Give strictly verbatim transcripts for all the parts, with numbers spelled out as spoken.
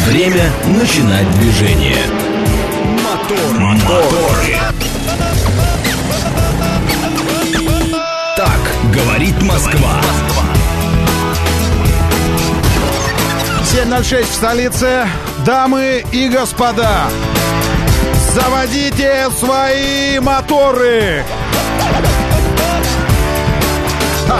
Время начинать движение. Мотор, моторы. Так говорит Москва. семь ноль шесть в столице. Дамы и господа, заводите свои моторы. Ха.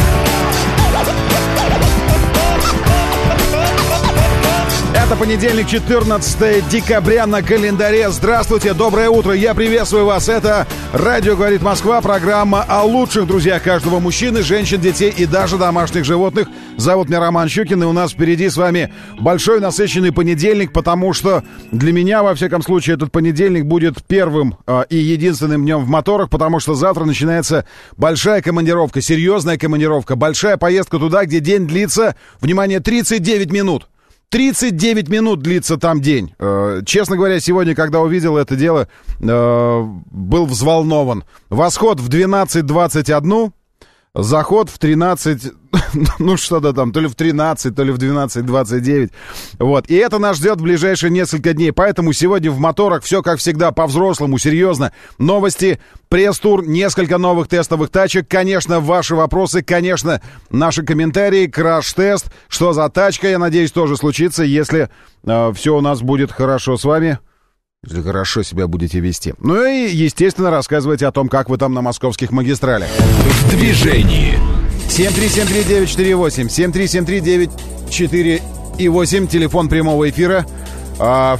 Это понедельник, четырнадцатое декабря на календаре. Здравствуйте, доброе утро, я приветствую вас. Это радио «Говорит Москва», программа о лучших друзьях каждого мужчины, женщин, детей и даже домашних животных. Зовут меня Роман Щукин, и у нас впереди с вами большой насыщенный понедельник, потому что для меня, во всяком случае, этот понедельник будет первым э, и единственным днем в моторах, потому что завтра начинается большая командировка, серьезная командировка, большая поездка туда, где день длится, внимание, тридцать девять минут. тридцать девять минут длится там день. Э, честно говоря, сегодня, когда увидел это дело, э, был взволнован. Восход в двенадцать двадцать один, заход в тринадцать, ну что-то там, то ли в тринадцать, то ли в двенадцать двадцать девять. Вот. И это нас ждет в ближайшие несколько дней. Поэтому сегодня в моторах все, как всегда, по-взрослому, серьезно. Новости, пресс-тур, несколько новых тестовых тачек. Конечно, ваши вопросы, конечно, наши комментарии, краш-тест. Что за тачка, я надеюсь, тоже случится, если э, все у нас будет хорошо с вами. Если хорошо себя будете вести. Ну и, естественно, рассказывайте о том, как вы там на московских магистралях. В движении. семь три семь три девять четыре восемь, семь три семь три девять четыре восемь, телефон прямого эфира. А,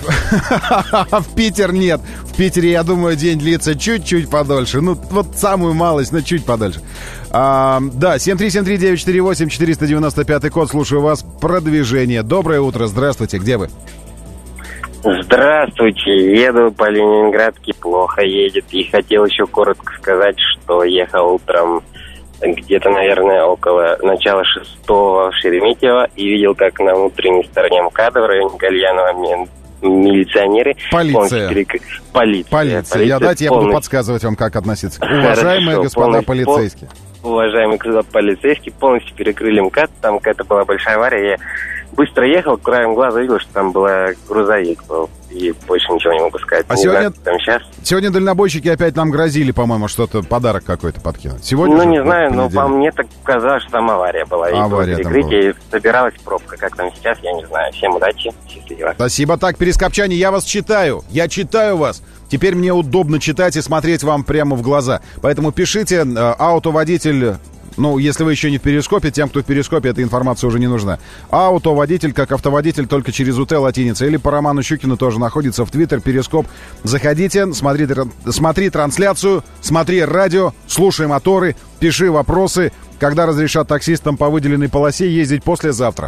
в Питер нет. В Питере, я думаю, день длится чуть-чуть подольше. Ну, вот самую малость, но чуть подольше. А, да, семь три семь три девять четыре восемь, четыреста девяносто пятый код. Слушаю вас. Продвижение. Доброе утро. Здравствуйте. Где вы? Здравствуйте, еду по Ленинградке, плохо едет. И хотел еще коротко сказать, что ехал утром где-то, наверное, около начала шестого в Шереметьево и видел, как на внутренней стороне МКАДа в районе Гальянова милиционеры... Полиция. Перек... Полиция. Полиция. Я, дайте, я буду подсказывать вам, как относиться. Уважаемые Хорошо, господа полностью, полицейские. Уважаемые господа полицейские, полностью перекрыли МКАД. Там какая-то была большая авария. Я быстро ехал, краем глаза видел, что там был грузовик был. И больше ничего не могу сказать. А не сегодня, знаю, там сейчас. Сегодня дальнобойщики опять нам грозили, по-моему, что-то, подарок какой-то подкинуть. Сегодня ну, же, не знаю, но понедельник. по мне так казалось, что там авария была. Авария и было перекрытие, и собиралась пробка. Как там сейчас, я не знаю. Всем удачи, счастливо. Спасибо. Так, перескопчане, я вас читаю. Я читаю вас. Теперь мне удобно читать и смотреть вам прямо в глаза. Поэтому пишите, э, аутоводитель... Ну, если вы еще не в перископе, тем, кто в перископе, эта информация уже не нужна. Аутоводитель, как автоводитель, только через УТ латиница. Или по Роману Щукину тоже находится в Твиттер, перископ. Заходите, смотри, смотри трансляцию, смотри радио, слушай моторы, пиши вопросы, когда разрешат таксистам по выделенной полосе ездить послезавтра.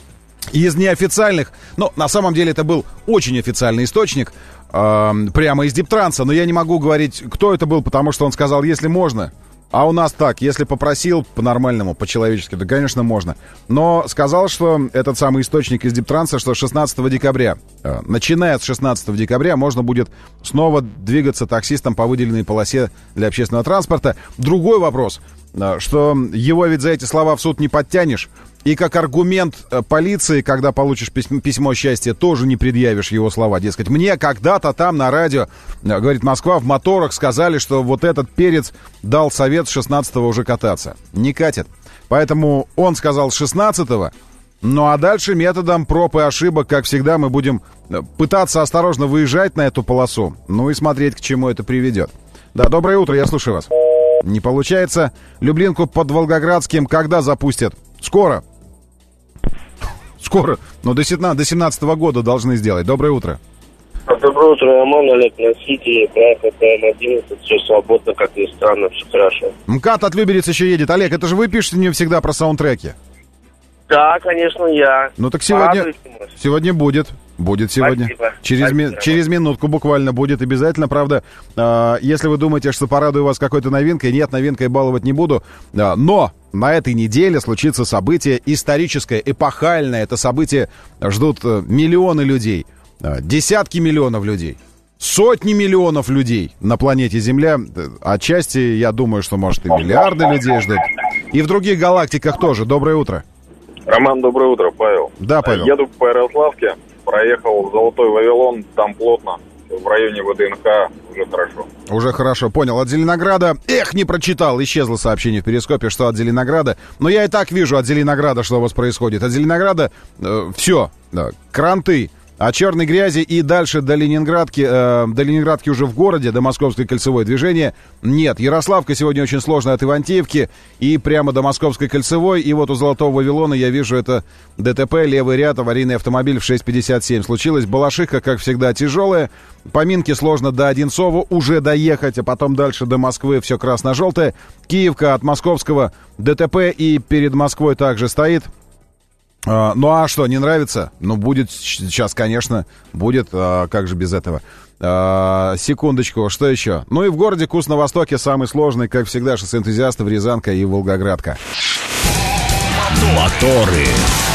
Из неофициальных, но на самом деле это был очень официальный источник, э, прямо из Диптранса, но я не могу говорить, кто это был, потому что он сказал, если можно... А у нас так, если попросил по-нормальному, по-человечески, то, конечно, можно. Но сказал, что этот самый источник из Диптранса, что шестнадцатого декабря, э, начиная с шестнадцатого декабря, можно будет снова двигаться таксистам по выделенной полосе для общественного транспорта. Другой вопрос, э, что его ведь за эти слова в суд не подтянешь. И как аргумент полиции, когда получишь письмо, письмо счастья, тоже не предъявишь его слова. Дескать, мне когда-то там на радио, говорит Москва, в моторах сказали, что вот этот перец дал совет с шестнадцатого уже кататься. Не катит. Поэтому он сказал шестнадцатого, ну а дальше методом проб и ошибок, как всегда, мы будем пытаться осторожно выезжать на эту полосу, ну и смотреть, к чему это приведет. Да, доброе утро, я слушаю вас. Не получается. Люблинку под Волгоградским когда запустят? Скоро. Скоро, но до семнадцатого года должны сделать. Доброе утро. Доброе утро, Роман, Олег, на Сити, проехал ПМ одиннадцать, все свободно, как ни странно, все хорошо. МКАД от Люберец еще едет. Олег, это же вы пишете мне всегда про саундтреки. Да, конечно, я. Ну так сегодня, сегодня будет. Будет сегодня. Спасибо. Через, Спасибо. ми, через минутку буквально будет обязательно. Правда, э, если вы думаете, что порадую вас какой-то новинкой, нет, новинкой баловать не буду. Э, но на этой неделе случится событие историческое, эпохальное. Это событие ждут миллионы людей, э, десятки миллионов людей. Сотни миллионов людей на планете Земля. Отчасти, я думаю, что, может, и миллиарды людей ждут. И в других галактиках тоже. Доброе утро. Роман, доброе утро, Павел. Да, Павел. Еду по Ярославке. проехал Золотой Вавилон, там плотно. В районе ВДНХ уже хорошо. Уже хорошо, понял. От Зеленограда... Эх, не прочитал, исчезло сообщение в Перископе, что от Зеленограда. Но я и так вижу от Зеленограда, что у вас происходит. От Зеленограда э, все, да, кранты. От черной грязи и дальше до Ленинградки, э, до Ленинградки уже в городе, до Московской кольцевой движения нет. Ярославка сегодня очень сложная от Ивантеевки и прямо до Московской кольцевой. И вот у Золотого Вавилона я вижу это ДТП, левый ряд, аварийный автомобиль в шесть пятьдесят семь случилось. Балашиха, как всегда, тяжелая. По Минке сложно до Одинцова уже доехать, а потом дальше до Москвы все красно-желтое. Киевка от Московского ДТП и перед Москвой также стоит. Uh, ну а что, не нравится? Ну, будет сейчас, конечно, будет, uh, как же без этого. Uh, секундочку, что еще? Ну и в городе Кус на Востоке самый сложный, как всегда, шоссе энтузиастов, Рязанка и Волгоградка. Моторы.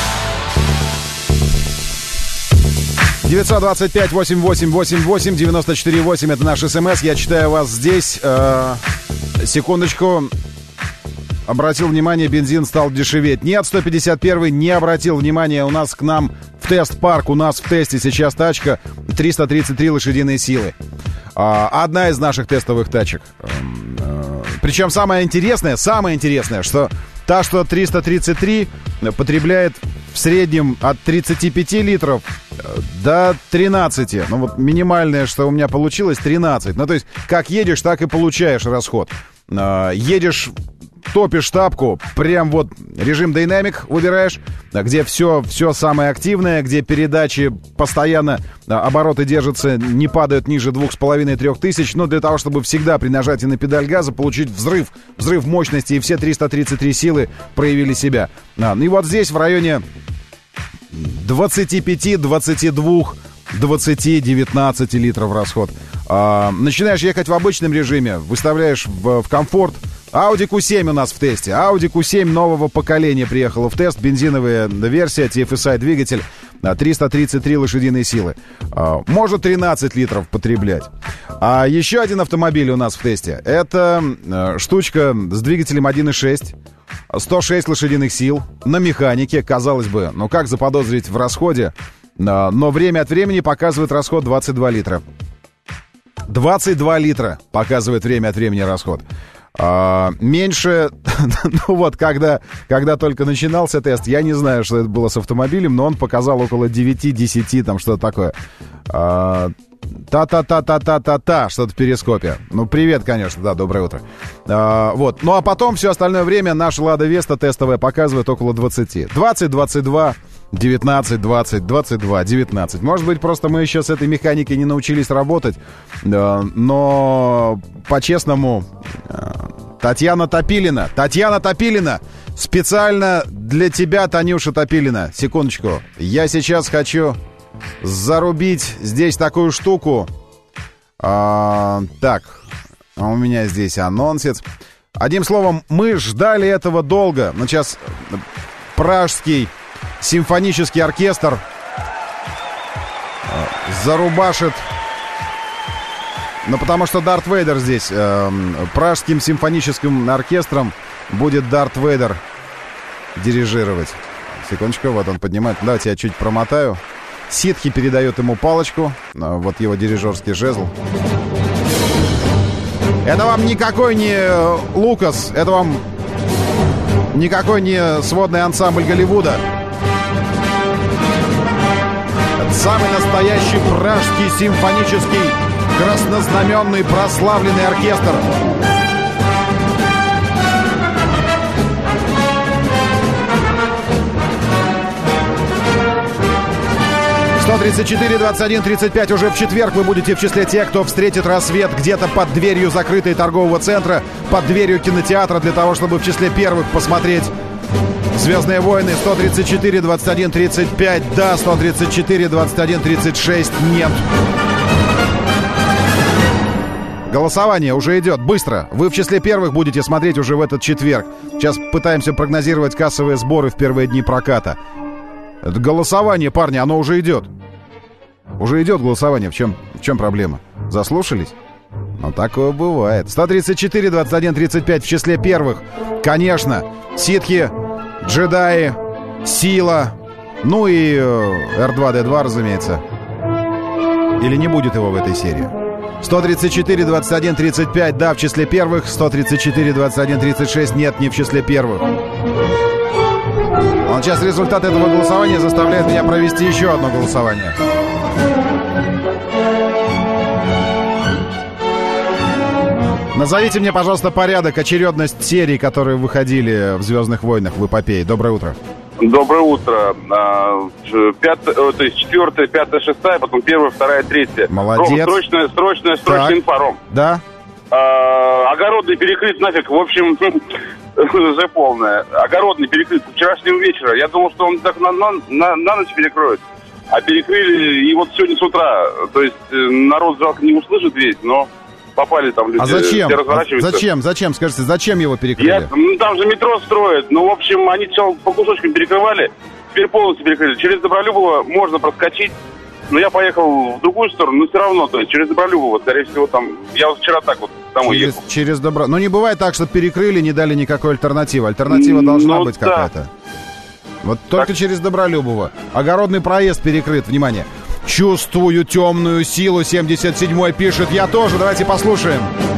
девятьсот двадцать пять восемь восемь восемь восемь девяносто четыре восемь это наш СМС. Я читаю вас здесь. Uh, секундочку. Обратил внимание, бензин стал дешеветь. Нет, сто пятьдесят первый не обратил внимания. У нас к нам в тест-парк, у нас в тесте сейчас тачка триста тридцать три лошадиные силы. Одна из наших тестовых тачек. Причем самое интересное, самое интересное, что та, что триста тридцать три, потребляет в среднем от тридцати пяти литров до тринадцати. Ну вот минимальное, что у меня получилось, тринадцать. Ну то есть как едешь, так и получаешь расход. Едешь... Топишь тапку, прям вот режим Dynamic выбираешь, где все, все самое активное, где передачи постоянно, обороты держатся, не падают ниже двух с половиной-трех тысяч, но для того, чтобы всегда при нажатии на педаль газа получить взрыв, взрыв мощности, и все триста тридцать три силы проявили себя. И вот здесь в районе двадцати пяти, двадцати двух, двадцати, девятнадцати литров расход. А, начинаешь ехать в обычном режиме, выставляешь в, в комфорт. Audi кью семь у нас в тесте. Audi кью семь нового поколения приехала в тест. Бензиновая версия, ти эф эс ай двигатель, триста тридцать три лошадиные силы. А, может тринадцать литров потреблять. А еще один автомобиль у нас в тесте. Это а, штучка с двигателем один и шесть. сто шесть лошадиных сил. На механике, казалось бы. Ну как заподозрить в расходе? А, но время от времени показывает расход двадцать два литра. двадцать два литра показывает время от времени расход. А, меньше, ну вот, когда, когда только начинался тест, я не знаю, что это было с автомобилем, но он показал около девяти-десяти, там что-то такое. А, та-та-та-та-та-та-та, что-то в перископе. Ну, привет, конечно, да, доброе утро. А, вот, ну а потом все остальное время наша Лада Веста тестовая показывает около двадцати. двадцать, двадцать два, девятнадцать, двадцать, двадцать два, девятнадцать. Может быть, просто мы еще с этой механикой не научились работать, но по-честному... Татьяна Топилина, Татьяна Топилина, специально для тебя, Танюша Топилина. Секундочку, я сейчас хочу зарубить здесь такую штуку. А, так, у меня здесь анонсец. Одним словом, мы ждали этого долго. Но сейчас Пражский симфонический оркестр зарубашит... Ну, потому что Дарт Вейдер здесь. Э, Пражским симфоническим оркестром будет Дарт Вейдер дирижировать. Секундочку, вот он поднимает. Давайте я чуть промотаю. Ситхи передает ему палочку. Вот его дирижерский жезл. Это вам никакой не Лукас. Это вам никакой не сводный ансамбль Голливуда. Это самый настоящий Пражский симфонический краснознаменный прославленный оркестр. сто тридцать четыре, двадцать один, тридцать пять. Уже в четверг вы будете в числе тех, кто встретит рассвет где-то под дверью закрытой торгового центра, под дверью кинотеатра, для того, чтобы в числе первых посмотреть «Звездные войны». Сто тридцать четыре, двадцать один, тридцать пять. Да, сто тридцать четыре, двадцать один, тридцать шесть. Нет. Голосование уже идет. Быстро. Вы в числе первых будете смотреть уже в этот четверг. Сейчас пытаемся прогнозировать кассовые сборы в первые дни проката. Это голосование, парни, оно уже идет. Уже идет голосование. В чем, в чем проблема? Заслушались? Ну, такое бывает. сто тридцать четыре, двадцать один, тридцать пять в числе первых. Конечно. Ситхи, джедаи, сила, Ну и эр два дэ два, разумеется. Или не будет его в этой серии? сто тридцать четыре, двадцать один, тридцать пять, да, в числе первых. сто тридцать четыре, двадцать один, тридцать шесть, нет, не в числе первых. Вот сейчас результат этого голосования заставляет меня провести еще одно голосование. Назовите мне, пожалуйста, порядок, очередность серий, которые выходили в «Звездных войнах» в эпопее. Доброе утро. Доброе утро. Пятая, то есть четвертая, пятая, шестая, потом первая, вторая, третья. Молодец. Ром, срочная, срочная, срочная инфа, Ром. Да? А, огородный перекрыт нафиг, в общем, уже полная. Огородный перекрыт с вчерашнего вечера. Я думал, что он так на, на, на, на ночь перекроет. А перекрыли и вот сегодня с утра. То есть народ жалко не услышит весь, но попали там люди. А зачем? Все разворачиваются. Зачем? Зачем? Скажите, зачем его перекрыли? Я, ну, там же метро строят. Ну, в общем, они сначала по кусочкам перекрывали, теперь полностью перекрыли. Через Добролюбово можно проскочить. Но я поехал в другую сторону, но все равно, то есть через Добролюбово, скорее всего, там... Я вот вчера так вот домой через, ехал. Через Добро... Ну, не бывает так, что перекрыли, не дали никакой альтернативы. Альтернатива должна ну, быть да. какая-то. Вот только так. Через Добролюбово. Огородный проезд перекрыт. Внимание. Чувствую темную силу. семьдесят седьмой пишет. Я тоже. Давайте послушаем.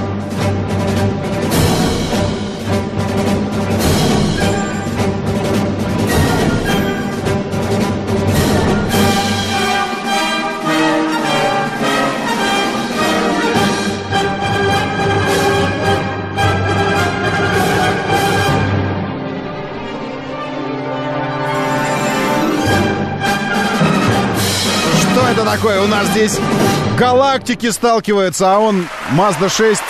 Такое, у нас здесь галактики сталкиваются, а он Mazda шесть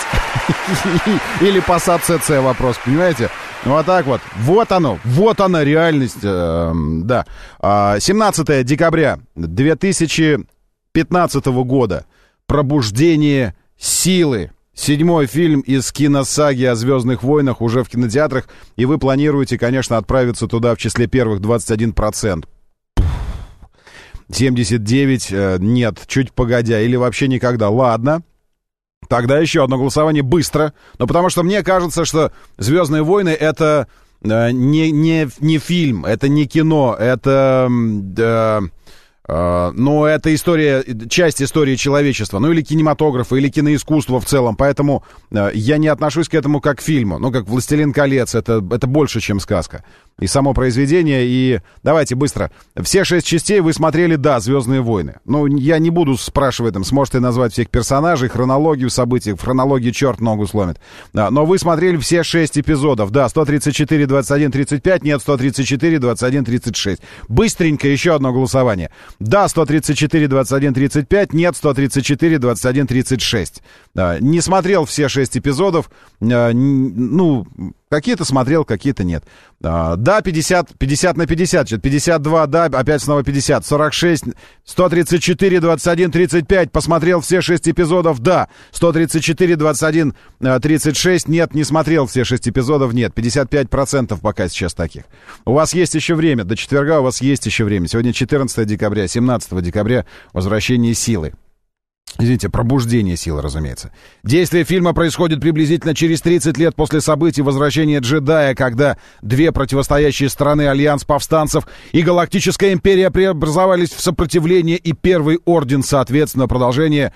или Passat си си, вопрос, понимаете? Вот так вот. Вот оно, вот она реальность. Э, да. семнадцатое декабря две тысячи пятнадцатого года. Пробуждение силы. Седьмой фильм из киносаги о «Звездных войнах» уже в кинотеатрах. И вы планируете, конечно, отправиться туда в числе первых двадцать один процент. семьдесят девять, э, нет, чуть погодя, или вообще никогда. Ладно, тогда еще одно голосование быстро. Но потому что мне кажется, что «Звездные войны» — это э, не, не, не фильм, это не кино, это... Э, Uh, но это история, часть истории человечества, ну или кинематографа, или киноискусства в целом, поэтому uh, я не отношусь к этому как к фильму, ну как «Властелин колец», это, это больше, чем сказка. И само произведение, и давайте быстро. Все шесть частей вы смотрели, да, «Звездные войны». Ну, я не буду спрашивать, там, сможете назвать всех персонажей, хронологию событий, в хронологии черт ногу сломит. Uh, но вы смотрели все шесть эпизодов, да, сто тридцать четыре, двадцать один, тридцать пять, нет, сто тридцать четыре, двадцать один, тридцать шесть. Быстренько еще одно голосование. Да, сто тридцать четыре, двадцать один, тридцать пять, нет, сто тридцать четыре, двадцать один, тридцать шесть. Да, не смотрел все шесть эпизодов, а, ну, какие-то смотрел, какие-то нет. А, да, пятьдесят, пятьдесят на пятьдесят, пятьдесят два, да, опять снова пятьдесят, сорок шесть, сто тридцать четыре, двадцать один, тридцать пять, посмотрел все шесть эпизодов, да, сто тридцать четыре, двадцать один, тридцать шесть, нет, не смотрел все шесть эпизодов, нет, пятьдесят пять процентов пока сейчас таких. У вас есть еще время, до четверга у вас есть еще время. Сегодня четырнадцатое декабря, семнадцатого декабря, возвращение силы. Извините, пробуждение силы, разумеется. Действие фильма происходит приблизительно через тридцать лет после событий возвращения джедая, когда две противостоящие стороны, альянс повстанцев и Галактическая империя, преобразовались в сопротивление, и Первый Орден, соответственно, продолжение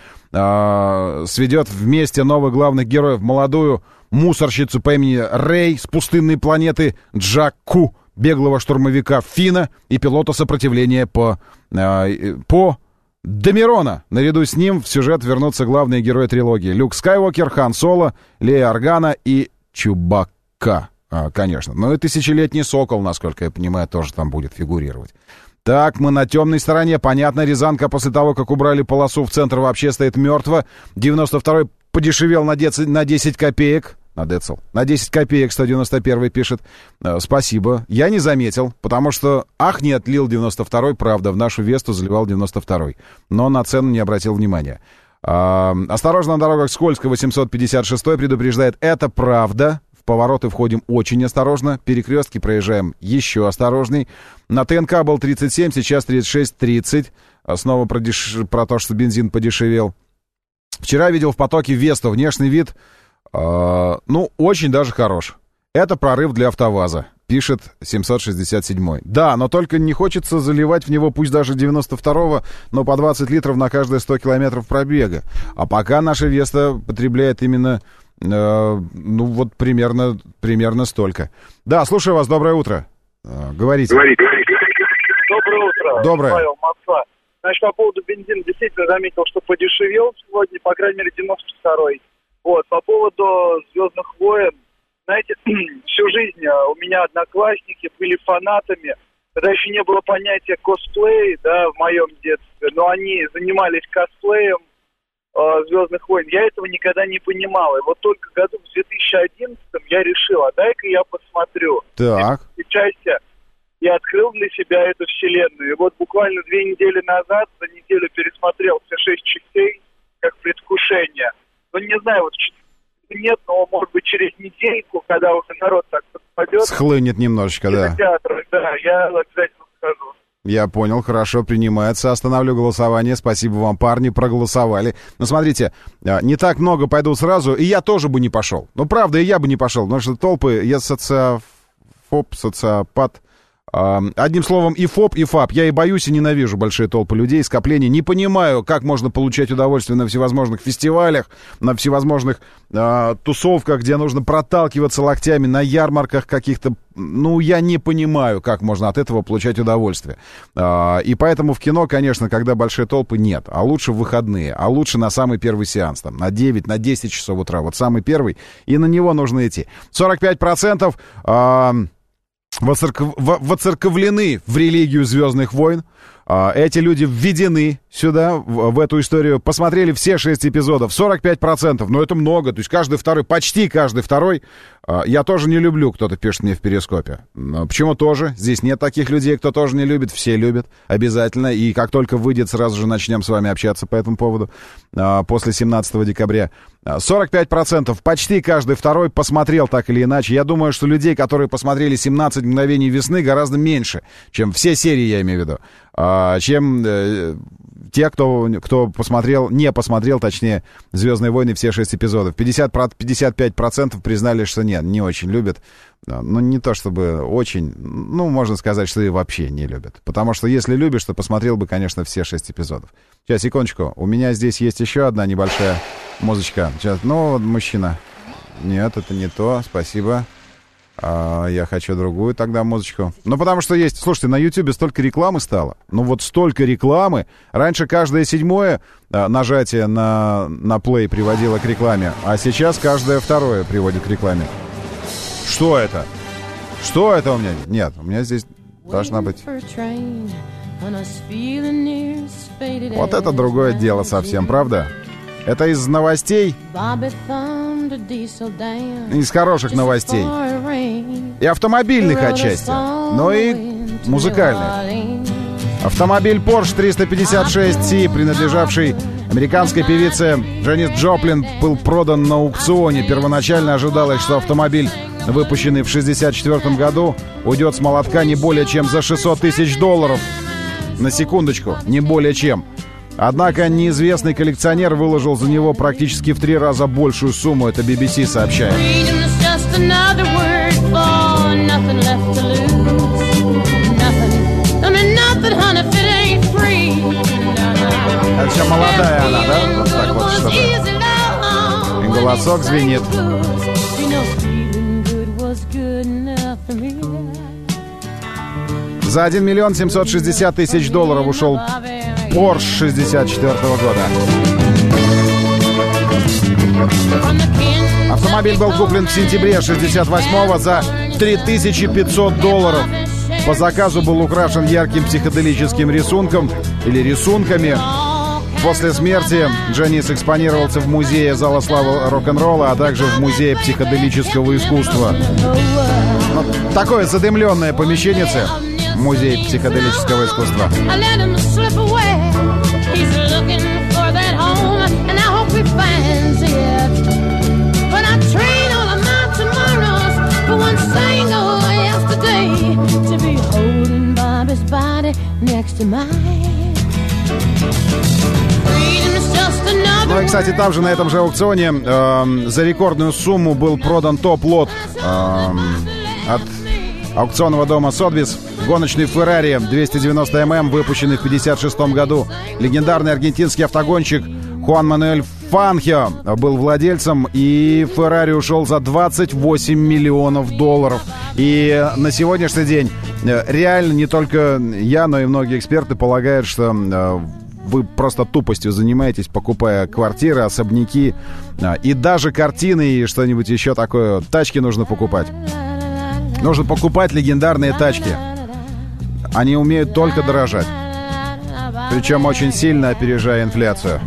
э, сведет вместе новых главных героев, молодую мусорщицу по имени Рей с пустынной планеты, Джакку, беглого штурмовика Фина и пилота сопротивления по... Э, по Демирона. Наряду с ним в сюжет вернутся главные герои трилогии: Люк Скайуокер, Хан Соло, Лея Органа и Чубакка, а, конечно. Ну и Тысячелетний Сокол, насколько я понимаю, тоже там будет фигурировать. Так, мы на темной стороне. Понятно, Рязанка после того, как убрали полосу в центр, вообще стоит мертво. девяносто второй подешевел на десять копеек. На Децл. На десять копеек сто девяносто первый пишет. Э, спасибо. Я не заметил, потому что, ах, не отлил девяносто второй, правда, в нашу Весту заливал девяносто второй. Но на цену не обратил внимания. Э, осторожно, на дорогах скользко, восемьсот пятьдесят шестой предупреждает. Это правда. В повороты входим очень осторожно. Перекрестки проезжаем еще осторожней. На ТНК был тридцать семь, сейчас тридцать шесть тридцать. Снова про, деш... про то, что бензин подешевел. Вчера видел в потоке Весту. Внешний вид... Uh, ну, очень даже хорош. Это прорыв для АвтоВАЗа. пишет семьсот шестьдесят седьмой. Да, но только не хочется заливать в него, пусть даже девяносто второго, но по двадцать литров на каждые сто километров пробега. А пока наша Веста потребляет именно, э, ну вот примерно, примерно столько. Да, слушаю вас, доброе утро. Э, говорите. Говорите, говорите. Доброе утро. Доброе. Павел, Москва. Значит, по поводу бензина действительно заметил, что подешевел сегодня, по крайней мере, девяносто второй. Вот, по поводу «Звездных войн», знаете, всю жизнь у меня одноклассники были фанатами, когда еще не было понятия косплей, да, в моем детстве, но они занимались косплеем э, «Звездных войн». Я этого никогда не понимал. И вот только году в две тысячи одиннадцатом я решил, а дай-ка я посмотрю. Так. Части я открыл для себя эту вселенную. И вот буквально две недели назад, за неделю пересмотрел все шесть частей, как предвкушение. Ну, не знаю, вот нет, но, может быть, через недельку, когда уже народ так попадет... Схлынет немножечко, да. Театр, да, я обязательно скажу. Я понял, хорошо, принимается. Остановлю голосование. Спасибо вам, парни, проголосовали. Но смотрите, не так много пойдут сразу, и я тоже бы не пошел. Ну, правда, и я бы не пошел, потому что толпы, я социофоб, социопат... Одним словом, и ФОП, и ФАП. Я и боюсь, и ненавижу большие толпы людей, скопления. Не понимаю, как можно получать удовольствие на всевозможных фестивалях, на всевозможных э, тусовках, где нужно проталкиваться локтями, на ярмарках каких-то. Ну, я не понимаю, как можно от этого получать удовольствие. Э, и поэтому в кино, конечно, когда большие толпы, нет. А лучше в выходные, а лучше на самый первый сеанс, там, на девять, на десять часов утра. Вот самый первый, и на него нужно идти. сорок пять процентов... Э, Воцерков... воцерковлены в религию «Звездных войн». Эти люди введены сюда, в, в эту историю, посмотрели все шесть эпизодов, сорок пять процентов, но это много, то есть каждый второй, почти каждый второй, я тоже не люблю, кто-то пишет мне в Перископе. Почему тоже? Здесь нет таких людей, кто тоже не любит, все любят, обязательно, и как только выйдет, сразу же начнем с вами общаться по этому поводу, после семнадцатого декабря. сорок пять процентов, почти каждый второй посмотрел так или иначе. Я думаю, что людей, которые посмотрели семнадцать мгновений весны, гораздо меньше, чем все серии, я имею в виду, чем э, те, кто, кто посмотрел, не посмотрел, точнее, «Звездные войны» все шесть эпизодов. пятьдесят, пятьдесят пять процентов признали, что нет, не очень любят. Ну, не то чтобы очень, ну, можно сказать, что и вообще не любят. Потому что если любишь, то посмотрел бы, конечно, все шесть эпизодов. Сейчас, секундочку, у меня здесь есть еще одна небольшая музычка. Сейчас, ну, мужчина. Нет, это не то, спасибо. А, я хочу другую тогда музычку. Ну, потому что есть... Слушайте, на Ютубе столько рекламы стало. Ну, вот столько рекламы. Раньше каждое седьмое а, нажатие на, на плей приводило к рекламе, а сейчас каждое второе приводит к рекламе. Что это? Что это у меня? Нет, у меня здесь должна быть... Вот это другое дело совсем, правда? Это из новостей, из хороших новостей, и автомобильных отчасти, но и музыкальных. Автомобиль Porsche триста пятьдесят шесть си, принадлежавший американской певице Джанис Джоплин, был продан на аукционе. Первоначально ожидалось, что автомобиль, выпущенный в шестьдесят четвёртом году, уйдет с молотка не более чем за шестьсот тысяч долларов. На секундочку, не более чем. Однако неизвестный коллекционер выложил за него практически в три раза большую сумму, это би би си сообщает. Это еще молодая она, да? Вот так вот, чтобы и голосок звенит. За один миллион семьсот шестьдесят тысяч долларов ушел Porsche шестьдесят четвёртого года. Автомобиль был куплен в сентябре шестьдесят восьмого за три тысячи пятьсот долларов. По заказу был украшен ярким психоделическим рисунком или рисунками. После смерти Джанис экспонировался в музее Зала славы рок-н-ролла, а также в музее психоделического искусства. Ну, такое задымленное помещеннице. Музей психоделического искусства. Ну и, кстати, там же, на этом же аукционе э, за рекордную сумму был продан топ-лот э, от аукционного дома Сотбис. Гоночный Ferrari двести девяносто эм эм, выпущенный в пятьдесят шестом году. Легендарный аргентинский автогонщик Хуан Мануэль Фанхио был владельцем, и Ferrari ушел за двадцать восемь миллионов долларов. И на сегодняшний день реально не только я, но и многие эксперты полагают, что вы просто тупостью занимаетесь, покупая квартиры, особняки и даже картины и что-нибудь еще такое. Тачки нужно покупать. Нужно покупать легендарные тачки. Они умеют только дорожать. Причем очень сильно опережая инфляцию.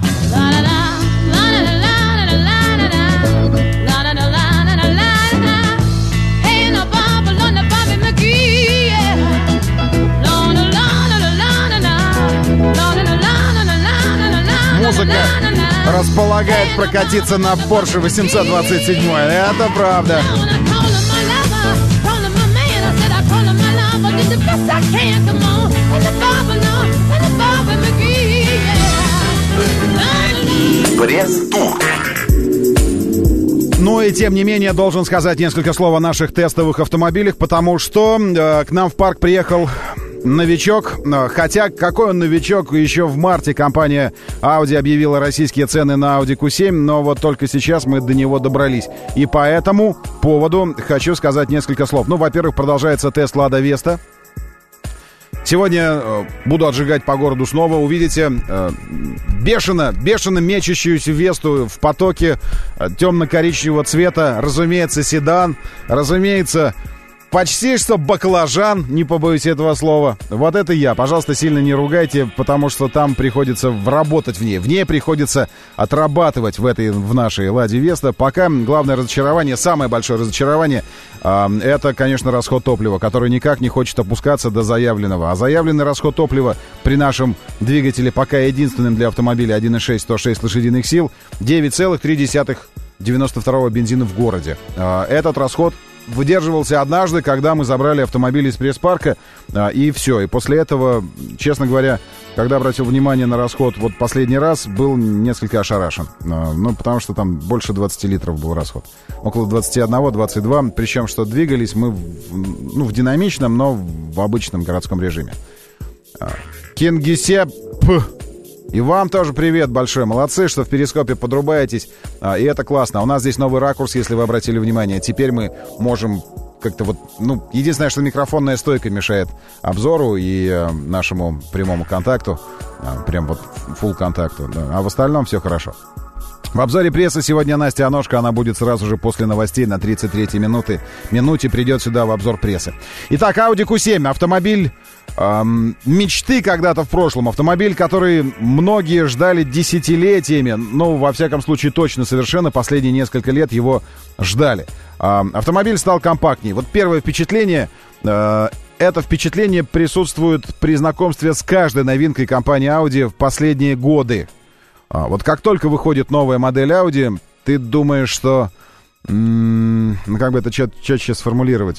Музыка располагает прокатиться на Porsche восемьсот двадцать семь. Это правда. Пресс-тур. Ну и тем не менее должен сказать несколько слов о наших тестовых автомобилях, потому что э, к нам в парк приехал новичок. Хотя какой он новичок, еще в марте компания Audi объявила российские цены на Audi кью семь, но вот только сейчас мы до него добрались. И по этому поводу хочу сказать несколько слов. Ну, во-первых, продолжается тест Lada Vesta. Сегодня э, буду отжигать по городу снова. Увидите э, бешено, бешено мечущуюся Весту в потоке э, темно-коричневого цвета. Разумеется, седан. Разумеется, почти что баклажан, не побоюсь этого слова. Вот это я. Пожалуйста, сильно не ругайте, потому что там приходится работать в ней. В ней приходится отрабатывать в этой, в нашей Ладе Веста. Пока главное разочарование, самое большое разочарование, э, это, конечно, расход топлива, который никак не хочет опускаться до заявленного. А заявленный расход топлива при нашем двигателе пока единственным для автомобиля один и шесть, сто шесть лошадиных сил, девять целых три десятых девяносто второго бензина в городе. Э, этот расход выдерживался однажды, когда мы забрали автомобиль из пресс-парка, а, и все. И после этого, честно говоря, когда обратил внимание на расход вот последний раз, был несколько ошарашен. А, ну, потому что там больше двадцать литров был расход. Около двадцать один - двадцать два. Причем, что двигались мы в, ну, в динамичном, но в обычном городском режиме. А, Кингисепп. И вам тоже привет большой. Молодцы, что в перископе подрубаетесь. А, и это классно. У нас здесь новый ракурс, если вы обратили внимание. Теперь мы можем как-то вот... Ну, единственное, что микрофонная стойка мешает обзору и э, нашему прямому контакту. А, прям вот фулл контакту. Да. А в остальном все хорошо. В обзоре прессы сегодня Настя Аношка. Она будет сразу же после новостей на тридцать третьей минуте. Минуте придет сюда в обзор прессы. Итак, Audi кью семь. Автомобиль эм, мечты когда-то в прошлом. Автомобиль, который многие ждали десятилетиями. Ну, во всяком случае, точно совершенно. Последние несколько лет его ждали. Эм, автомобиль стал компактнее. Вот первое впечатление... Э, это впечатление присутствует при знакомстве с каждой новинкой компании Audi в последние годы. А, вот как только выходит новая модель Audi, ты думаешь, что... М- ну, как бы это чет- четче сформулировать?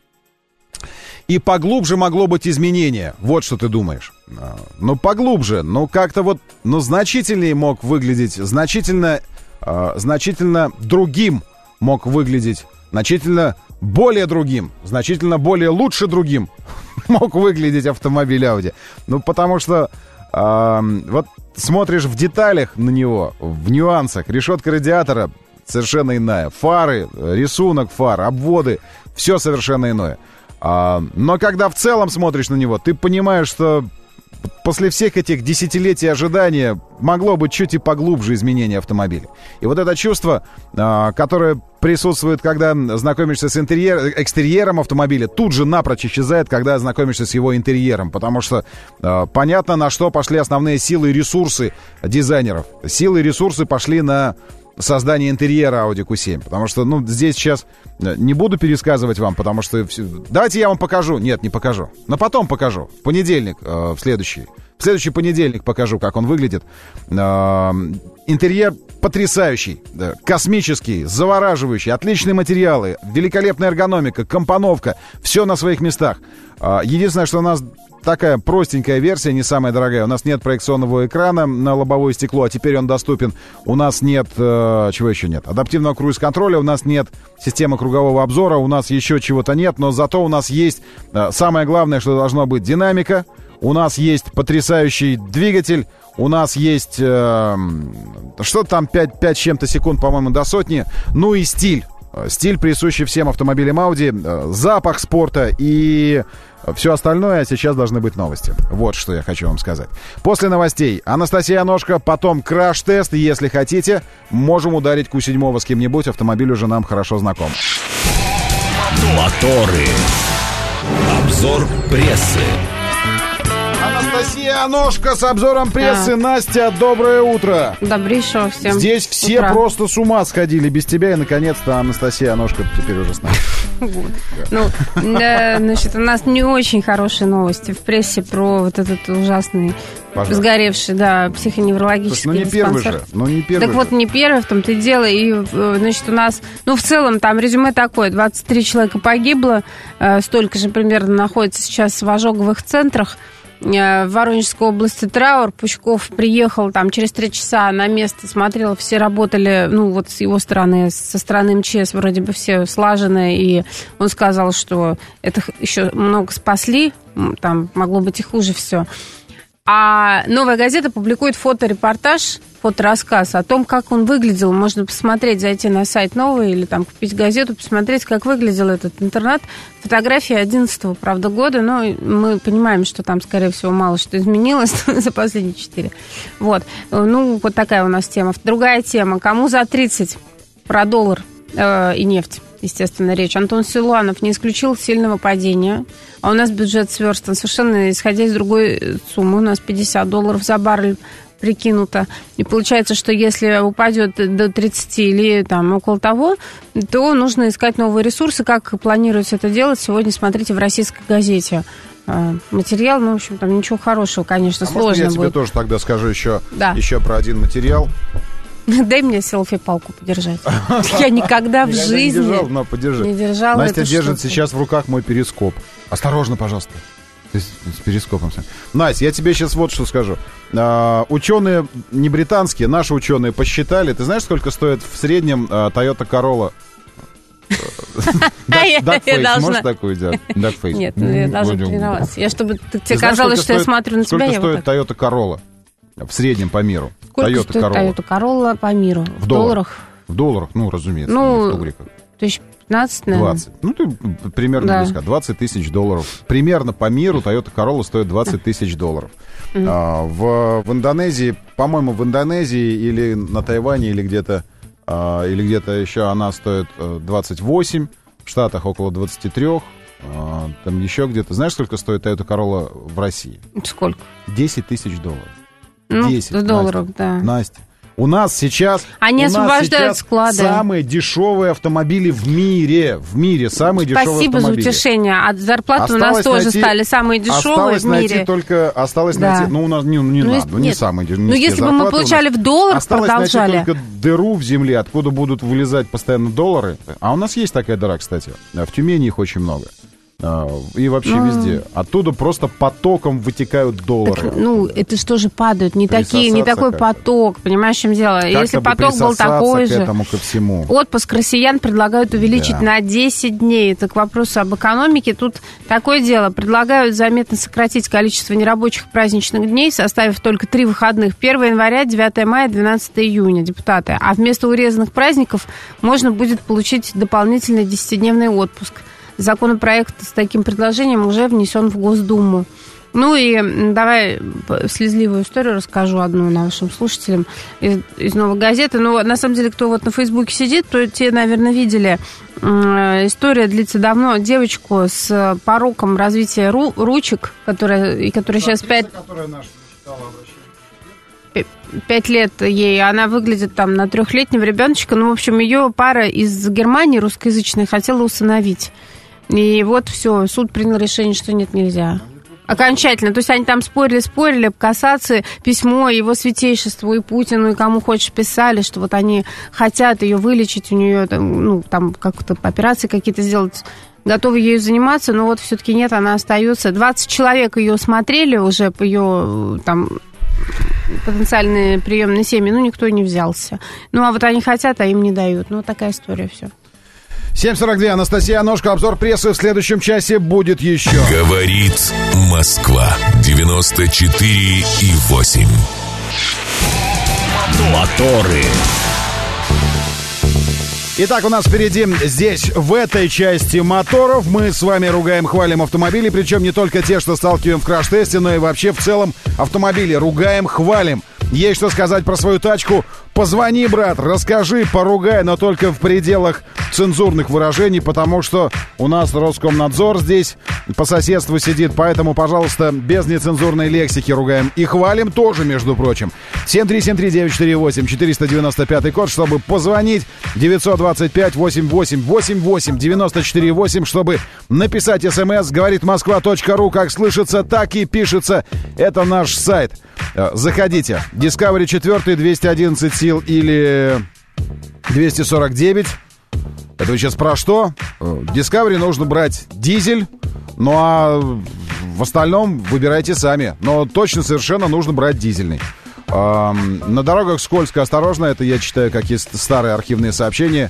И поглубже могло быть изменение. Вот что ты думаешь. А, ну, поглубже. Ну, как-то вот... Ну, значительнее мог выглядеть. Значительно... А, значительно другим мог выглядеть. Значительно более другим. Значительно более лучше другим мог выглядеть автомобиль Audi. Ну, потому что... А, вот смотришь в деталях на него, в нюансах. Решетка радиатора совершенно иная. Фары, рисунок фар, обводы, все совершенно иное. А, но когда в целом смотришь на него, ты понимаешь, что после всех этих десятилетий ожидания могло быть чуть и поглубже изменение автомобиля. И вот это чувство, а, которое присутствует, когда знакомишься с интерьер, экстерьером автомобиля, тут же напрочь исчезает, когда знакомишься с его интерьером. Потому что а, понятно, на что пошли основные силы и ресурсы дизайнеров. Силы и ресурсы пошли на создание интерьера Audi кью семь. Потому что, ну, здесь сейчас не буду пересказывать вам, потому что... Давайте я вам покажу. Нет, не покажу. Но потом покажу. В понедельник, э, в следующий. В следующий понедельник покажу, как он выглядит. Э, интерьер потрясающий, да, космический, завораживающий, отличные материалы, великолепная эргономика, компоновка. Все на своих местах. Э, единственное, что нас такая простенькая версия, не самая дорогая. У нас нет проекционного экрана на лобовое стекло, а теперь он доступен. У нас нет... Э, чего еще нет? Адаптивного круиз-контроля, у нас нет системы кругового обзора, у нас еще чего-то нет, но зато у нас есть... Э, самое главное, что должно быть динамика, у нас есть потрясающий двигатель, у нас есть... Э, что там, пять, пять с чем-то секунд, по-моему, до сотни. Ну и стиль. Стиль, присущий всем автомобилям Audi, запах спорта и все остальное. А сейчас должны быть новости. Вот что я хочу вам сказать. После новостей Анастасия Аношко, потом краш-тест. Если хотите, можем ударить Ку семь с кем-нибудь. Автомобиль уже нам хорошо знаком. Моторы. Обзор прессы. Анастасия Аношко с обзором прессы. Да. Настя, доброе утро. Добрейшего всем. Здесь все утра. Просто с ума сходили без тебя. И, наконец-то, Анастасия Аношко теперь уже с нами. Вот. Ну, да, значит, у нас не очень хорошие новости в прессе про вот этот ужасный, Пожалуйста. сгоревший, да, психоневрологический ну, не диспансер. Первый же, ну, не первый так же. вот, не первый, в том-то и дело. И, значит, у нас, ну, в целом, там резюме такое. двадцать три человека погибло, столько же примерно находится сейчас в ожоговых центрах. В Воронежской области траур. Пучков приехал там через три часа на место, смотрел, все работали, ну, вот с его стороны, со стороны МЧС вроде бы все слажено, и он сказал, что это еще много спасли, там могло быть и хуже все. А «Новая газета» публикует фоторепортаж, фоторассказ о том, как он выглядел. Можно посмотреть, зайти на сайт «Новой» или там купить газету, посмотреть, как выглядел этот интернат. Фотографии одиннадцатого, правда, года, но мы понимаем, что там, скорее всего, мало что изменилось за последние четыре. Вот. Ну, вот такая у нас тема. Другая тема. Кому за тридцать? Про доллар э, и нефть. Естественно, речь. Антон Силуанов не исключил сильного падения. А у нас бюджет сверстан совершенно исходя из другой суммы. У нас пятьдесят долларов за баррель прикинуто. И получается, что если упадет до тридцати или там около того, то нужно искать новые ресурсы. Как планируется это делать, сегодня смотрите в «Российской газете». Материал, ну, в общем, там ничего хорошего, конечно, а сложно будет. Я тебе тоже тогда скажу еще, да. еще про один материал. Дай мне селфи-палку подержать. Я никогда в жизни не держал, но подержи. Не держала. Настя держит сейчас в руках мой перископ. Осторожно, пожалуйста. С, с перископом. Настя, я тебе сейчас вот что скажу. А, ученые, не британские, наши ученые посчитали. Ты знаешь, сколько стоит в среднем а, Toyota Corolla? Дакфейс, можешь такую делать? Нет, я должна тренироваться. Я, чтобы тебе казалось, что я смотрю на тебя. Сколько стоит Toyota Corolla? В среднем по миру. Сколько Toyota стоит Corolla? Toyota Corolla по миру? В долларах? В долларах, ну, разумеется, ну, не в тугриках. тысяч пятнадцать, наверное. двадцать. Ну, ты примерно да. близко. двадцать тысяч долларов. Примерно по миру Toyota Corolla стоит двадцать тысяч долларов. Mm-hmm. А, в, в Индонезии, по-моему, в Индонезии или на Тайване, или где-то, а, или где-то еще она стоит двадцать восемь. В Штатах около двадцать три. А, там еще где-то. Знаешь, сколько стоит Toyota Corolla в России? Сколько? десять тысяч долларов. Ну, десять долларов, Настя. да. Настя. У нас сейчас, Они у нас освобождают сейчас склады. самые дешевые автомобили в мире. В мире самые Спасибо дешевые автомобили. за утешение. А зарплаты осталось у нас тоже найти, стали самые дешевые в мире. Найти только, осталось да. найти... Ну, у нас не, не ну, надо, ну, не самые дешевые. Ну, если бы мы получали в долларах, осталось продолжали. Осталось найти только дыру в земле, откуда будут вылезать постоянно доллары. А у нас есть такая дыра, кстати. В Тюмени их очень много. И вообще ну, везде. Оттуда просто потоком вытекают доллары. Так, ну, это что же падают? Не, такие, не такой поток. Понимаешь, в чем дело? Как Если поток был такой же... Этому, ко всему. Отпуск россиян предлагают увеличить да. на десять дней. Это к вопросу об экономике. Тут такое дело. Предлагают заметно сократить количество нерабочих праздничных дней, составив только три выходных. первого января, девятого мая, двенадцатого июня. Депутаты. А вместо урезанных праздников можно будет получить дополнительный десятидневный отпуск. Законопроект с таким предложением уже внесен в Госдуму. Ну и давай слезливую историю расскажу одну нашим слушателям из, из «Новой газеты». Ну, на самом деле, кто вот на Фейсбуке сидит, то те, наверное, видели. История длится давно. Девочку с пороком развития ру, ручек, которая, которая сейчас пять... Пять лет ей, она выглядит там на трехлетнего ребеночка. Ну, в общем, ее пара из Германии русскоязычная хотела усыновить. И вот все, суд принял решение, что нет, нельзя. Окончательно. То есть они там спорили, спорили, касаться письмо его святейшеству и Путину, и кому хочешь писали, что вот они хотят ее вылечить, у нее там, ну, там как-то операции какие-то сделать. готовы ею заниматься, но вот все-таки нет, она остается. двадцать человек ее смотрели уже, по ее там потенциальные приемные семьи, ну, никто не взялся. Ну, а вот они хотят, а им не дают. Ну, вот такая история, все. семь сорок два, Анастасия Аношко, обзор прессы в следующем часе будет еще. Говорит Москва, девяносто четыре и восемь. Моторы. Итак, у нас впереди здесь, в этой части моторов, мы с вами ругаем, хвалим автомобили, причем не только те, что сталкиваем в краш-тесте, но и вообще в целом автомобили. Ругаем, хвалим. Есть что сказать про свою тачку? Позвони, брат, расскажи, поругай, но только в пределах цензурных выражений, потому что у нас Роскомнадзор здесь по соседству сидит, поэтому, пожалуйста, без нецензурной лексики ругаем. И хвалим тоже, между прочим. семь три семь три девять четыре восемь, четыреста девяносто пятый код, чтобы позвонить. девятьсот двадцать пять восемьдесят восемь восемьдесят восемь девяносто четыре восемь, чтобы написать смс. Говорит москва точка ру, как слышится, так и пишется. Это наш сайт. Заходите. Discovery четыре, двести одиннадцать сил или двести сорок девять. Это вы сейчас про что? Discovery нужно брать дизель, ну а в остальном выбирайте сами. Но точно совершенно нужно брать дизельный. Эм, на дорогах скользко, осторожно. Это я читаю какие старые архивные сообщения.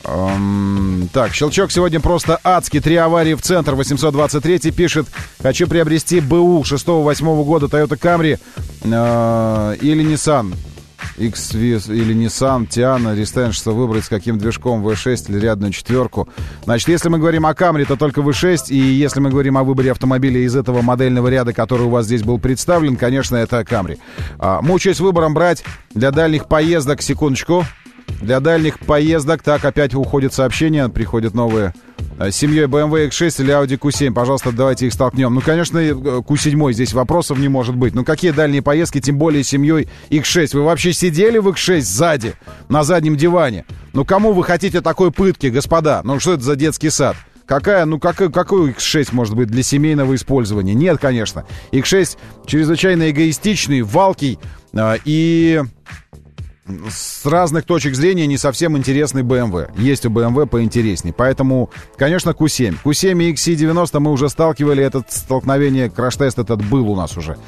Эм, так, щелчок сегодня просто адский. Три аварии в центр. восемьсот двадцать три пишет: хочу приобрести БУ шестого-восьмого года Toyota Camry э, или Nissan X V или Nissan Tiana Restyle, что выбрать, с каким движком, ви шесть или рядную четверку. Значит, если мы говорим о Camry, то только ви шесть, и если мы говорим о выборе автомобиля из этого модельного ряда, который у вас здесь был представлен, конечно, это Camry. А, мучаюсь выбором брать для дальних поездок, секундочку, для дальних поездок, так, опять уходит сообщение, приходят новые. С семьей бэ эм вэ икс шесть или Audi кью семь, пожалуйста, давайте их столкнем. Ну, конечно, кью семь, здесь вопросов не может быть. Ну, какие дальние поездки, тем более с семьей икс шесть? Вы вообще сидели в икс шесть сзади, на заднем диване? Ну, кому вы хотите такой пытки, господа? Ну, что это за детский сад? Какая, ну, как, какой икс шесть может быть для семейного использования? Нет, конечно. икс шесть чрезвычайно эгоистичный, валкий э, и... с разных точек зрения не совсем интересный бэ эм вэ. Есть у бэ эм вэ поинтересней. Поэтому, конечно, кью семь. кью семь и икс си девяносто мы уже сталкивали. Этот столкновение, краш-тест этот был у нас уже.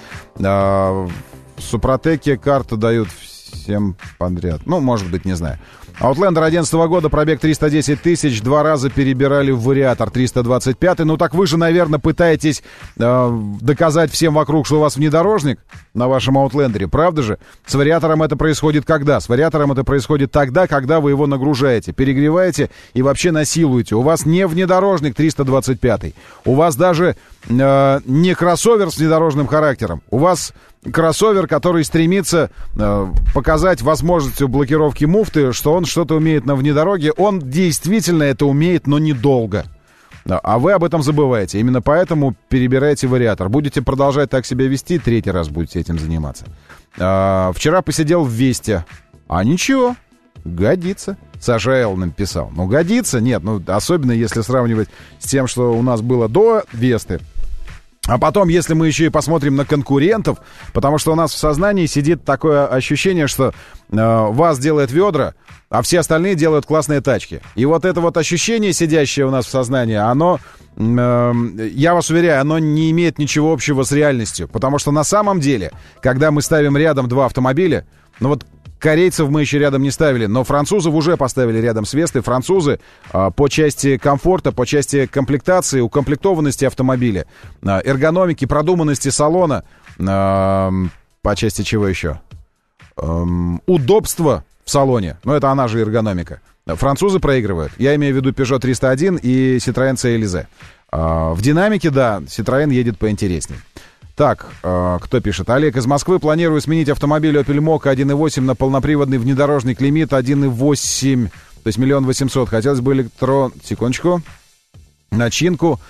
А, в Супротеке карту дают всем подряд. Ну, может быть, не знаю. Outlander одиннадцатого года, пробег триста десять тысяч, два раза перебирали в вариатор триста двадцать пять. Ну так вы же, наверное, пытаетесь э, доказать всем вокруг, что у вас внедорожник на вашем Outlander'е, правда же? С вариатором это происходит когда? С вариатором это происходит тогда, когда вы его нагружаете, перегреваете и вообще насилуете. У вас не внедорожник триста двадцать пять, у вас даже э, не кроссовер с внедорожным характером, у вас кроссовер, который стремится э, показать возможностью блокировки муфты, что он что-то умеет на внедороге. Он действительно это умеет, но недолго. А вы об этом забываете. Именно поэтому перебирайте вариатор. Будете продолжать так себя вести, третий раз будете этим заниматься. Э, вчера посидел в Весте. А ничего, годится. Саша Эл написал. Ну, годится? Нет, ну, особенно если сравнивать с тем, что у нас было до Весты. А потом, если мы еще и посмотрим на конкурентов, потому что у нас в сознании сидит такое ощущение, что э, вас делает ведра, а все остальные делают классные тачки. И вот это вот ощущение, сидящее у нас в сознании, оно, э, я вас уверяю, оно не имеет ничего общего с реальностью. Потому что на самом деле, когда мы ставим рядом два автомобиля, ну вот корейцев мы еще рядом не ставили, но французов уже поставили рядом с Вестой. Французы э, по части комфорта, по части комплектации, укомплектованности автомобиля, э, эргономики, продуманности салона, э, по части чего еще? Э, удобства в салоне, ну это она же эргономика. Французы проигрывают. Я имею в виду Peugeot триста один и Citroёn си эл зет. Э, в динамике, да, Citroёn едет поинтереснее. Так, э, кто пишет? Олег из Москвы. Планирую сменить автомобиль Opel Mokka один и восемь на полноприводный внедорожник лимит один и восемь, то есть миллион восемьсот. Хотелось бы электро... Секундочку. Начинку,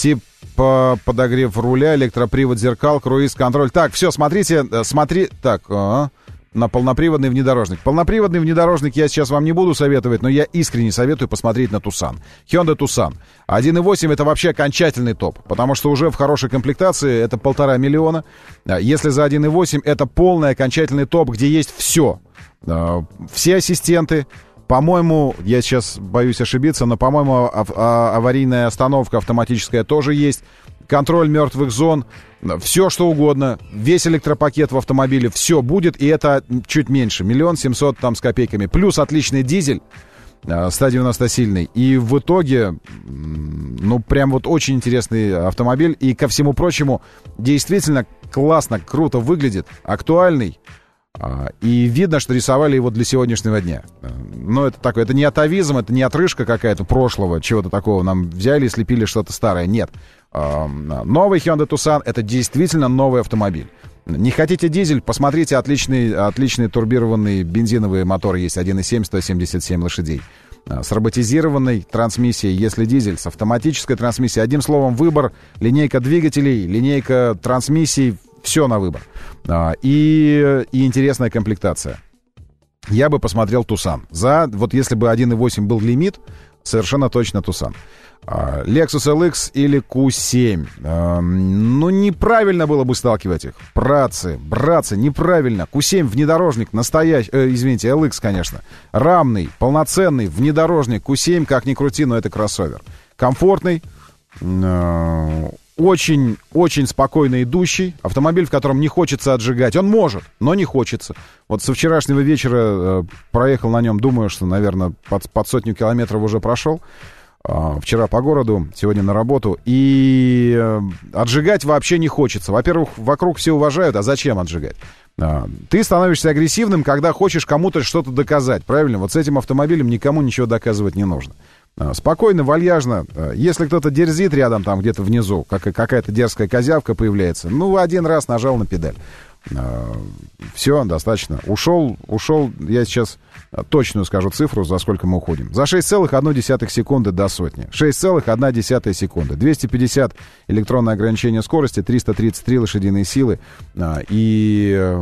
типа подогрев руля, электропривод зеркал, круиз-контроль. Так, все, смотрите, смотри... Так, ага. На полноприводный внедорожник. Полноприводный внедорожник я сейчас вам не буду советовать, но я искренне советую посмотреть на Tucson. Hyundai Tucson. один и восемь это вообще окончательный топ, потому что уже в хорошей комплектации это полтора миллиона. Если за один и восемь это полный окончательный топ, где есть все. Все ассистенты, По-моему, я сейчас боюсь ошибиться, но, по-моему, ав- а- аварийная остановка автоматическая тоже есть. Контроль мертвых зон, все что угодно, весь электропакет в автомобиле, все будет, и это чуть меньше, миллион семьсот там с копейками. Плюс отличный дизель, сто девяносто сильный, и в итоге, ну, прям вот очень интересный автомобиль, и ко всему прочему, действительно классно, круто выглядит, актуальный, и видно, что рисовали его для сегодняшнего дня. Но это такое, это не атовизм, это не отрыжка какая-то прошлого, чего-то такого, нам взяли и слепили что-то старое, нет. Новый Hyundai Tucson — это действительно новый автомобиль. Не хотите дизель? Посмотрите, отличный, отличный турбированный бензиновый мотор есть, один и семь, сто семьдесят семь лошадей. С роботизированной трансмиссией, если дизель, с автоматической трансмиссией. Одним словом, выбор, линейка двигателей, линейка трансмиссий, все на выбор. И, и интересная комплектация. Я бы посмотрел Tucson. За, вот если бы один и восемь был лимит, совершенно точно Tucson. Lexus эл икс или кью семь. Ну, неправильно было бы сталкивать их. Братцы, братцы, неправильно. кью семь внедорожник, настоящий, э, извините, эл икс, конечно. Рамный, полноценный внедорожник. кью семь, как ни крути, но это кроссовер. Комфортный, э, очень, очень спокойно идущий. Автомобиль, в котором не хочется отжигать. Он может, но не хочется. Вот со вчерашнего вечера э, проехал на нем, думаю, что, наверное, под, под сотню километров уже прошел. Вчера по городу, сегодня на работу. И отжигать вообще не хочется. Во-первых, вокруг все уважают, а зачем отжигать? Ты становишься агрессивным, когда хочешь кому-то что-то доказать, правильно? Вот с этим автомобилем никому ничего доказывать не нужно. Спокойно, вальяжно. Если кто-то дерзит рядом, там где-то внизу, как, какая-то дерзкая козявка появляется, ну, один раз нажал на педаль. Все, достаточно. Ушел, ушел, я сейчас точную скажу цифру, за сколько мы уходим. За шесть целых одна десятая секунды до сотни. шесть целых одна десятая секунды. двести пятьдесят электронное ограничение скорости, триста тридцать три лошадиные силы и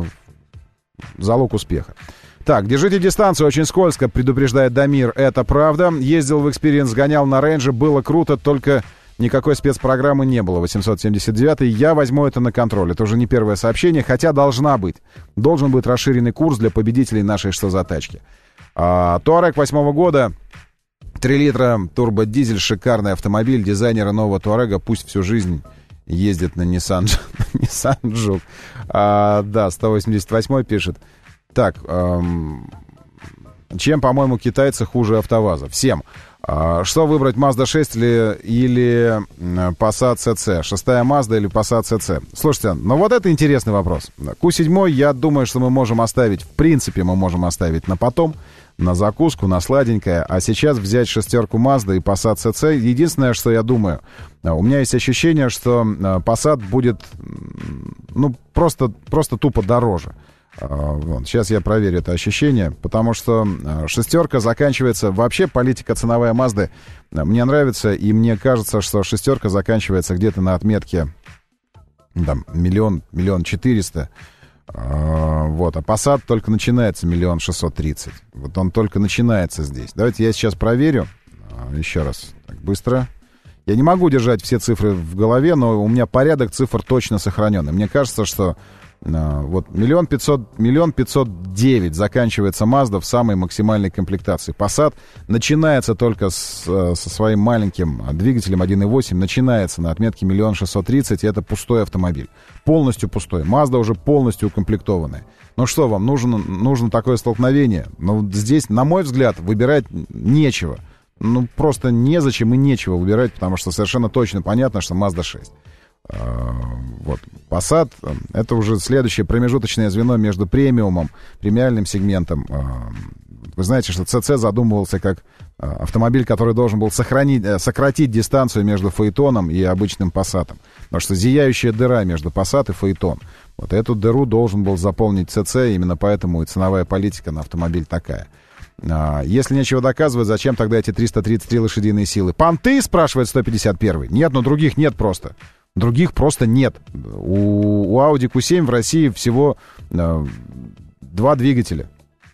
залог успеха. Так, держите дистанцию, очень скользко, предупреждает Дамир, это правда. Ездил в экспириенс, гонял на рейнже, было круто, только никакой спецпрограммы не было. восемьсот семьдесят девятый, я возьму это на контроль. Это уже не первое сообщение, хотя должна быть. Должен быть расширенный курс для победителей нашей «Что за тачки». А, Туарек восьмого года, три литра, турбодизель, шикарный автомобиль, дизайнера нового Туарега, пусть всю жизнь ездит на Nissan, Nissan Juke. А, да, сто восемьдесят восьмой пишет. Так, эм, чем, по-моему, китайцы хуже АвтоВАЗа? Всем. А, что выбрать, Mazda шесть или, или Passat си си? Шестая Mazda или Passat си си? Слушайте, ну вот это интересный вопрос. кью семь, я думаю, что мы можем оставить, в принципе, мы можем оставить на потом, на закуску, на сладенькое. А сейчас взять шестерку Mazda и Passat си си. Единственное, что я думаю, у меня есть ощущение, что Passat будет, ну, просто, просто тупо дороже. Вот. Сейчас я проверю это ощущение, потому что шестерка заканчивается... Вообще политика ценовая Мазды мне нравится, и мне кажется, что шестерка заканчивается где-то на отметке там, миллион, миллион четыреста. Вот. А Passat только начинается миллион шестьсот тридцать. Вот он только начинается здесь. Давайте я сейчас проверю. Еще раз. Так, быстро. Я не могу держать все цифры в голове, но у меня порядок цифр точно сохраненный. Мне кажется, что вот миллион пятьсот, миллион пятьсот девять заканчивается Mazda в самой максимальной комплектации. Passat начинается только с, со своим маленьким двигателем один и восемь, начинается на отметке миллион шестьсот тридцать, и это пустой автомобиль. Полностью пустой. Mazda уже полностью укомплектованная. Ну что вам, нужно, нужно такое столкновение? Ну, здесь, на мой взгляд, выбирать нечего. Ну, просто незачем и нечего выбирать, потому что совершенно точно понятно, что Mazda шесть. Вот. Passat — это уже следующее промежуточное звено между премиумом, премиальным сегментом. Вы знаете, что си си задумывался как автомобиль, который должен был сохранить, сократить дистанцию между Фаэтоном и обычным Passat. Потому что зияющая дыра между Passat и Фаэтон. Вот эту дыру должен был заполнить си си, именно поэтому и ценовая политика на автомобиль такая. Если нечего доказывать, зачем тогда эти триста тридцать три лошадиные силы? Понты, спрашивает сто пятьдесят первый. Нет, но других нет просто. Других просто нет. У, у Audi кью семь в России всего э, два двигателя.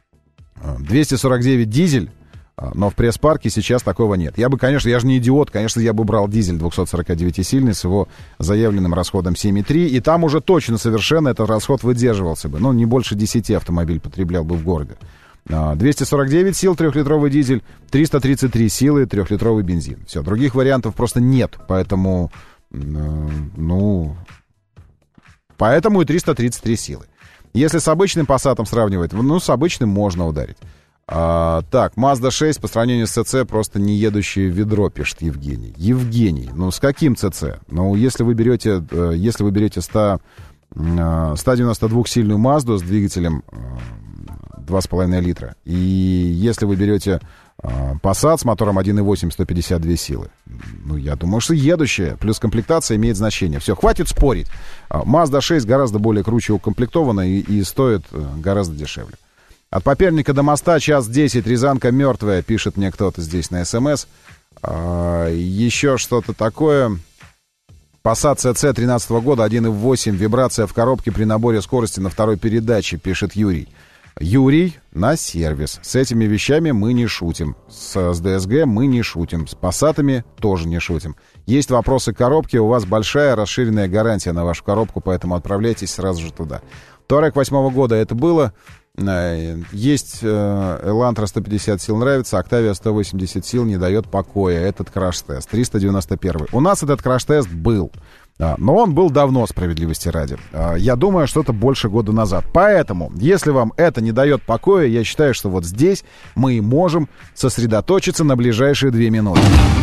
двести сорок девять дизель, но в пресс-парке сейчас такого нет. Я бы, конечно, я же не идиот, конечно, я бы брал дизель двести сорок девять сильный с его заявленным расходом семь и три, и там уже точно совершенно этот расход выдерживался бы. Ну, не больше десяти автомобиль потреблял бы в городе. двести сорок девять сил трехлитровый дизель, триста тридцать три силы трехлитровый бензин. Все, других вариантов просто нет, поэтому, ну, поэтому и триста тридцать три силы. Если с обычным Passat'ом сравнивать, ну, с обычным можно ударить. А, так, Mazda шесть по сравнению с ЦЦ просто не едущее ведро, пишет Евгений. Евгений, ну с каким ЦЦ? Ну, если вы берете, если вы берете сто девяносто двухсильную Mazda с двигателем два с половиной литра, и если вы берете Passat с мотором один и восемь, сто пятьдесят две силы, ну, я думаю, что едущее, плюс комплектация имеет значение. Все, хватит спорить. Mazda шесть гораздо более круче укомплектована и, и стоит гораздо дешевле. От Поперника до моста час десять, Рязанка мертвая, пишет мне кто-то здесь на СМС. А, еще что-то такое. Passat си си тринадцатого года, один и восемь, вибрация в коробке при наборе скорости на второй передаче, пишет Юрий. Юрий, на сервис. С этими вещами мы не шутим. С, с ДСГ мы не шутим. С Passat'ами тоже не шутим. Есть вопросы к коробке, у вас большая расширенная гарантия на вашу коробку, поэтому отправляйтесь сразу же туда. Touareg восьмого года это было. Есть Elantra сто пятьдесят сил нравится, Octavia сто восемьдесят сил не дает покоя. Этот краш-тест. триста девяносто один. У нас этот краш-тест был. Но он был давно, справедливости ради. Я думаю, что-то больше года назад. Поэтому, если вам это не дает покоя, я считаю, что вот здесь мы и можем сосредоточиться на ближайшие две минуты.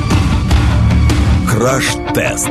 Краш-тест.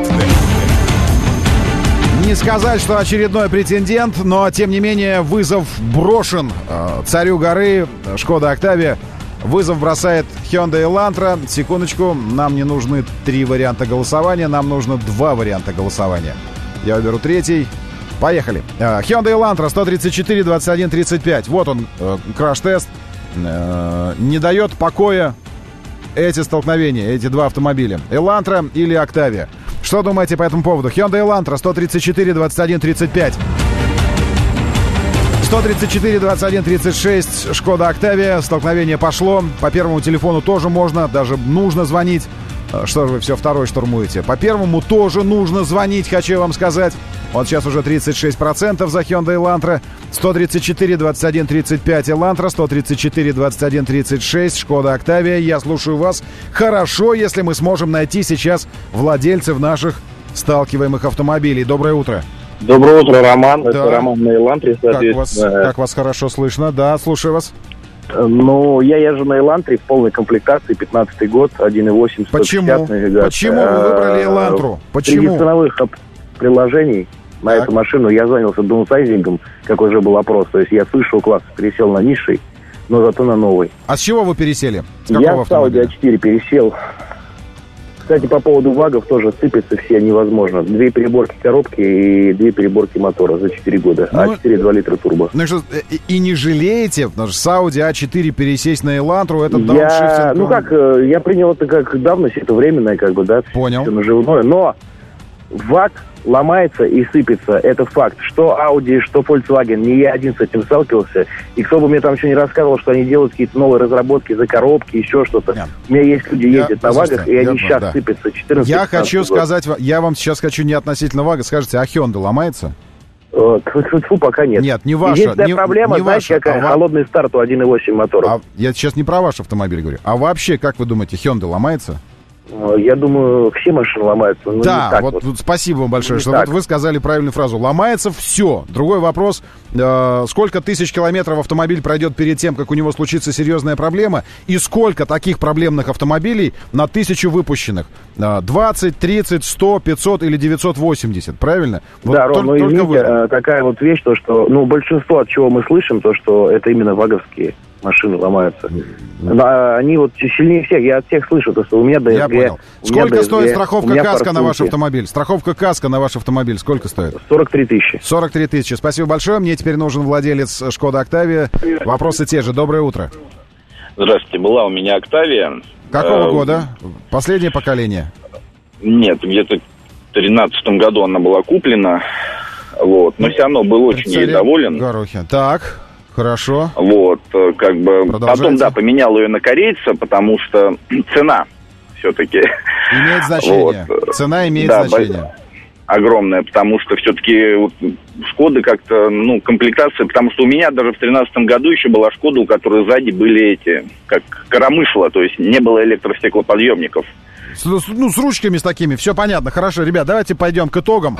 Не сказать, что очередной претендент, но, тем не менее, вызов брошен царю горы, Шкода Octavia. Вызов бросает Hyundai Elantra. Секундочку, нам не нужны три варианта голосования, нам нужно два варианта голосования. Я выберу третий. Поехали. Hyundai Elantra сто тридцать четыре двадцать один тридцать пять. Вот он, краш-тест. Не дает покоя эти столкновения, эти два автомобиля. Elantra или Octavia? Что думаете по этому поводу? Hyundai Elantra сто тридцать четыре двадцать один тридцать пять. сто тридцать четыре двадцать один тридцать шесть. Шкода Octavia. Столкновение пошло. По первому телефону тоже можно, даже нужно звонить. Что же вы все второй штурмуете? По первому тоже нужно звонить, хочу вам сказать. Вот сейчас уже тридцать шесть процентов за Hyundai Elantra. сто тридцать четыре двадцать один тридцать пять Elantra, сто тридцать четыре двадцать один тридцать шесть Шкода Octavia. Я слушаю вас. Хорошо, если мы сможем найти сейчас владельцев наших сталкиваемых автомобилей. Доброе утро. Доброе утро, Роман. Да. Это Роман на Элантре, Как вас, соответственно. как вас хорошо слышно? Да, слушаю вас. Ну, я езжу на Элантре в полной комплектации, пятнадцатый год, один и восемь, сто пятьдесят Почему? навигация. Почему вы выбрали Элантру? Среди Почему? ценовых приложений на Так. эту машину я занялся даунсайзингом, как уже был опрос. То есть я с высшего класса пересел на низший, но зато на новый. А с чего вы пересели? С Я какого с Audi автомобиля? а четыре пересел. Кстати, по поводу вагов тоже сыпятся все невозможно. Две переборки коробки и две переборки мотора за четыре года. Ну, а четыре два литра турбо. Ну и что, и, и не жалеете, потому что с Audi а четыре пересесть на Элантру, это Я, дауншифтинг. ну он- как, э, я принял это как давность, это временное, как бы, да. Понял. Все наживное. Но ваг ломается и сыпется, это факт. Что Audi, что Volkswagen, не я один с этим сталкивался. И кто бы мне там еще не рассказывал, что они делают какие-то новые разработки за коробки, еще что-то. Нет. У меня есть люди, Я- ездят на послушайте, вагах, и я они понял, сейчас да. сыпятся. четырнадцать Я хочу год. сказать, ва- я вам сейчас хочу не относительно Вага, скажите, а Hyundai ломается? Э, Тьфу-тьфу, пока нет. Нет, не ваша. Единственная не, проблема, не знаете, ваша, какая? а ва- Холодный старт у один и восемь мотора. а я сейчас не про ваш автомобиль говорю. А вообще, как вы думаете, Hyundai ломается? Э, Я думаю, все машины ломаются. Но Да, не так вот, вот. вот спасибо вам большое, Не что так. вот вы сказали правильную фразу. Ломается все. Другой вопрос, э, сколько тысяч километров автомобиль пройдет перед тем, как у него случится серьезная проблема, и сколько таких проблемных автомобилей на тысячу выпущенных? Э, двадцать, тридцать, сто, пятьсот или девятьсот восемьдесят, правильно? Вот Да, Ром, тол- ну только извините, вы. э, такая вот вещь, то, что, ну, большинство, от чего мы слышим, то, что это именно ваговские машины ломаются. Да, они вот сильнее всех, я от всех слышу, то, что у меня ДСГ. Я понял. у меня Сколько ДСГ, стоит у страховка меня каска на ваш форсунки. автомобиль? Страховка каска на ваш автомобиль сколько стоит? сорок три тысячи. сорок три тысячи. Спасибо большое. Мне теперь нужен владелец Шкода Octavia. Вопросы те же. Доброе утро. Здравствуйте, была у меня Octavia. Какого Э, года? Последнее поколение? Нет, где-то в тринадцатом году она была куплена. Вот, но все равно был очень ей Представляю, доволен. Горохин. Так, хорошо. Вот, э, как бы Продолжайте. потом, да, поменял ее на корейца, потому что цена все-таки. Имеет значение. Вот. Цена имеет Да, значение. огромная, потому что все-таки вот Шкоды как-то, ну, комплектация, потому что у меня даже в тринадцатом году еще была Шкода, у которой сзади были эти, как коромысла, то есть не было электростеклоподъемников. С, ну, с ручками с такими, все понятно. Хорошо, ребят, давайте пойдем к итогам.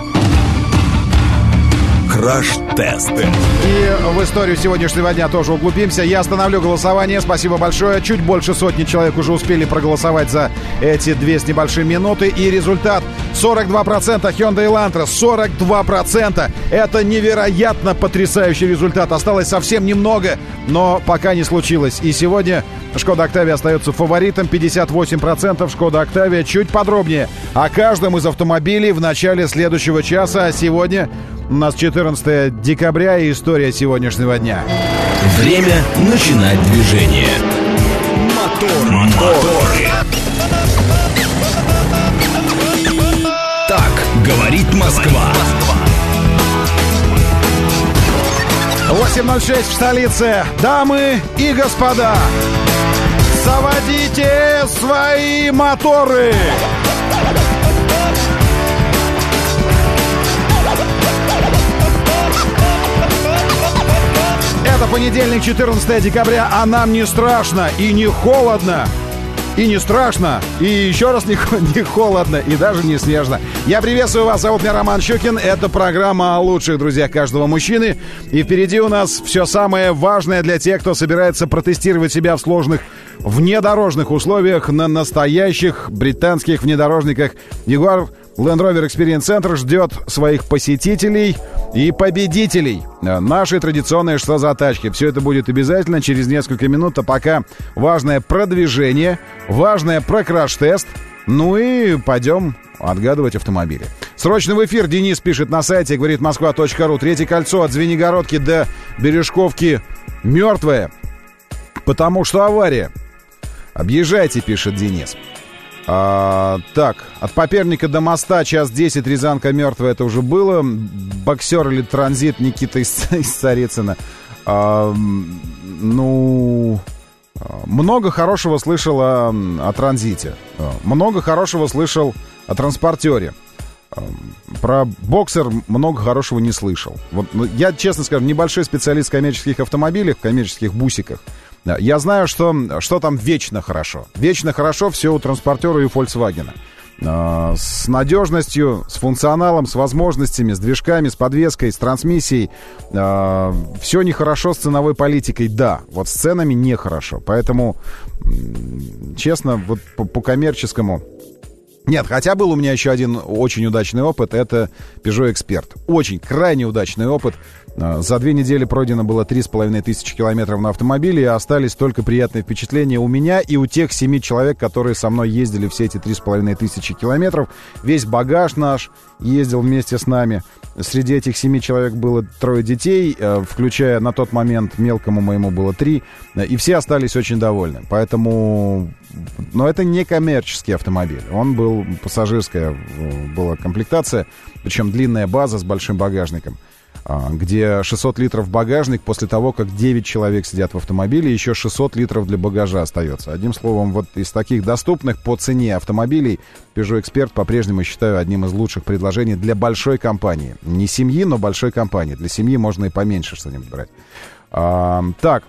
Краш-тест. И в историю сегодняшнего дня тоже углубимся. Я остановлю голосование. Спасибо большое. Чуть больше сотни человек уже успели проголосовать за эти две с небольшим минуты. И результат сорок два процента Hyundai Elantra. сорок два процента. Это невероятно потрясающий результат. Осталось совсем немного, но пока не случилось. И сегодня Шкода Октавия остается фаворитом. пятьдесят восемь процентов Шкода Октавия. Чуть подробнее о каждом из автомобилей в начале следующего часа. А сегодня у нас четырнадцатое декабря и история сегодняшнего дня. Время начинать движение. Мотор, моторы. Так говорит Москва. восемь ноль шесть в столице. Дамы и господа, заводите свои моторы. Это понедельник, четырнадцатое декабря, а нам не страшно и не холодно. И не страшно, и еще раз не, не холодно, и даже не снежно. Я приветствую вас, зовут меня Роман Щукин. Это программа о лучших друзьях каждого мужчины. И впереди у нас все самое важное для тех, кто собирается протестировать себя в сложных внедорожных условиях на настоящих британских внедорожниках. Jaguar Land Rover Experience Center ждет своих посетителей и победителей нашей традиционной «Что за тачки?». Все это будет обязательно через несколько минут, а пока важное продвижение, важное про краш-тест. Ну и пойдем отгадывать автомобили. Срочно в эфир. Денис пишет на сайте, говорит, москва точка ру. Третье кольцо от Звенигородки до Бережковки мертвое, потому что авария. Объезжайте, пишет Денис. А, так, от Поперника до моста час десять, Рязанка мертвая, это уже было. Боксер или транзит, Никита из, из Царицына. А, ну, много хорошего слышал о, о транзите. Много хорошего слышал о транспортере. Про боксер много хорошего не слышал. Вот, ну, я, честно скажу, небольшой специалист в коммерческих автомобилях, в коммерческих бусиках. Я знаю, что, что там вечно хорошо. Вечно хорошо все у транспортера и Volkswagen. С надежностью, с функционалом, с возможностями, с движками, с подвеской, с трансмиссией. Все нехорошо с ценовой политикой, да. Вот с ценами нехорошо. Поэтому, честно, вот по, по коммерческому... Нет, хотя был у меня еще один очень удачный опыт. Это Peugeot Expert. Очень, крайне удачный опыт. За две недели пройдено было три с половиной тысячи километров на автомобиле, и остались только приятные впечатления у меня и у тех семи человек, которые со мной ездили все эти три с половиной тысячи километров. Весь багаж наш ездил вместе с нами. Среди этих семи человек было трое детей, включая на тот момент мелкому моему было три, и все остались очень довольны. Поэтому... Но это не коммерческий автомобиль. Он был, пассажирская была комплектация, причем длинная база с большим багажником, где шестьсот литров багажник после того, как девять человек сидят в автомобиле, еще шестьсот литров для багажа остается. Одним словом, вот из таких доступных по цене автомобилей Peugeot Expert по-прежнему считаю одним из лучших предложений для большой компании. Не семьи, но большой компании. Для семьи можно и поменьше что-нибудь брать. А, так.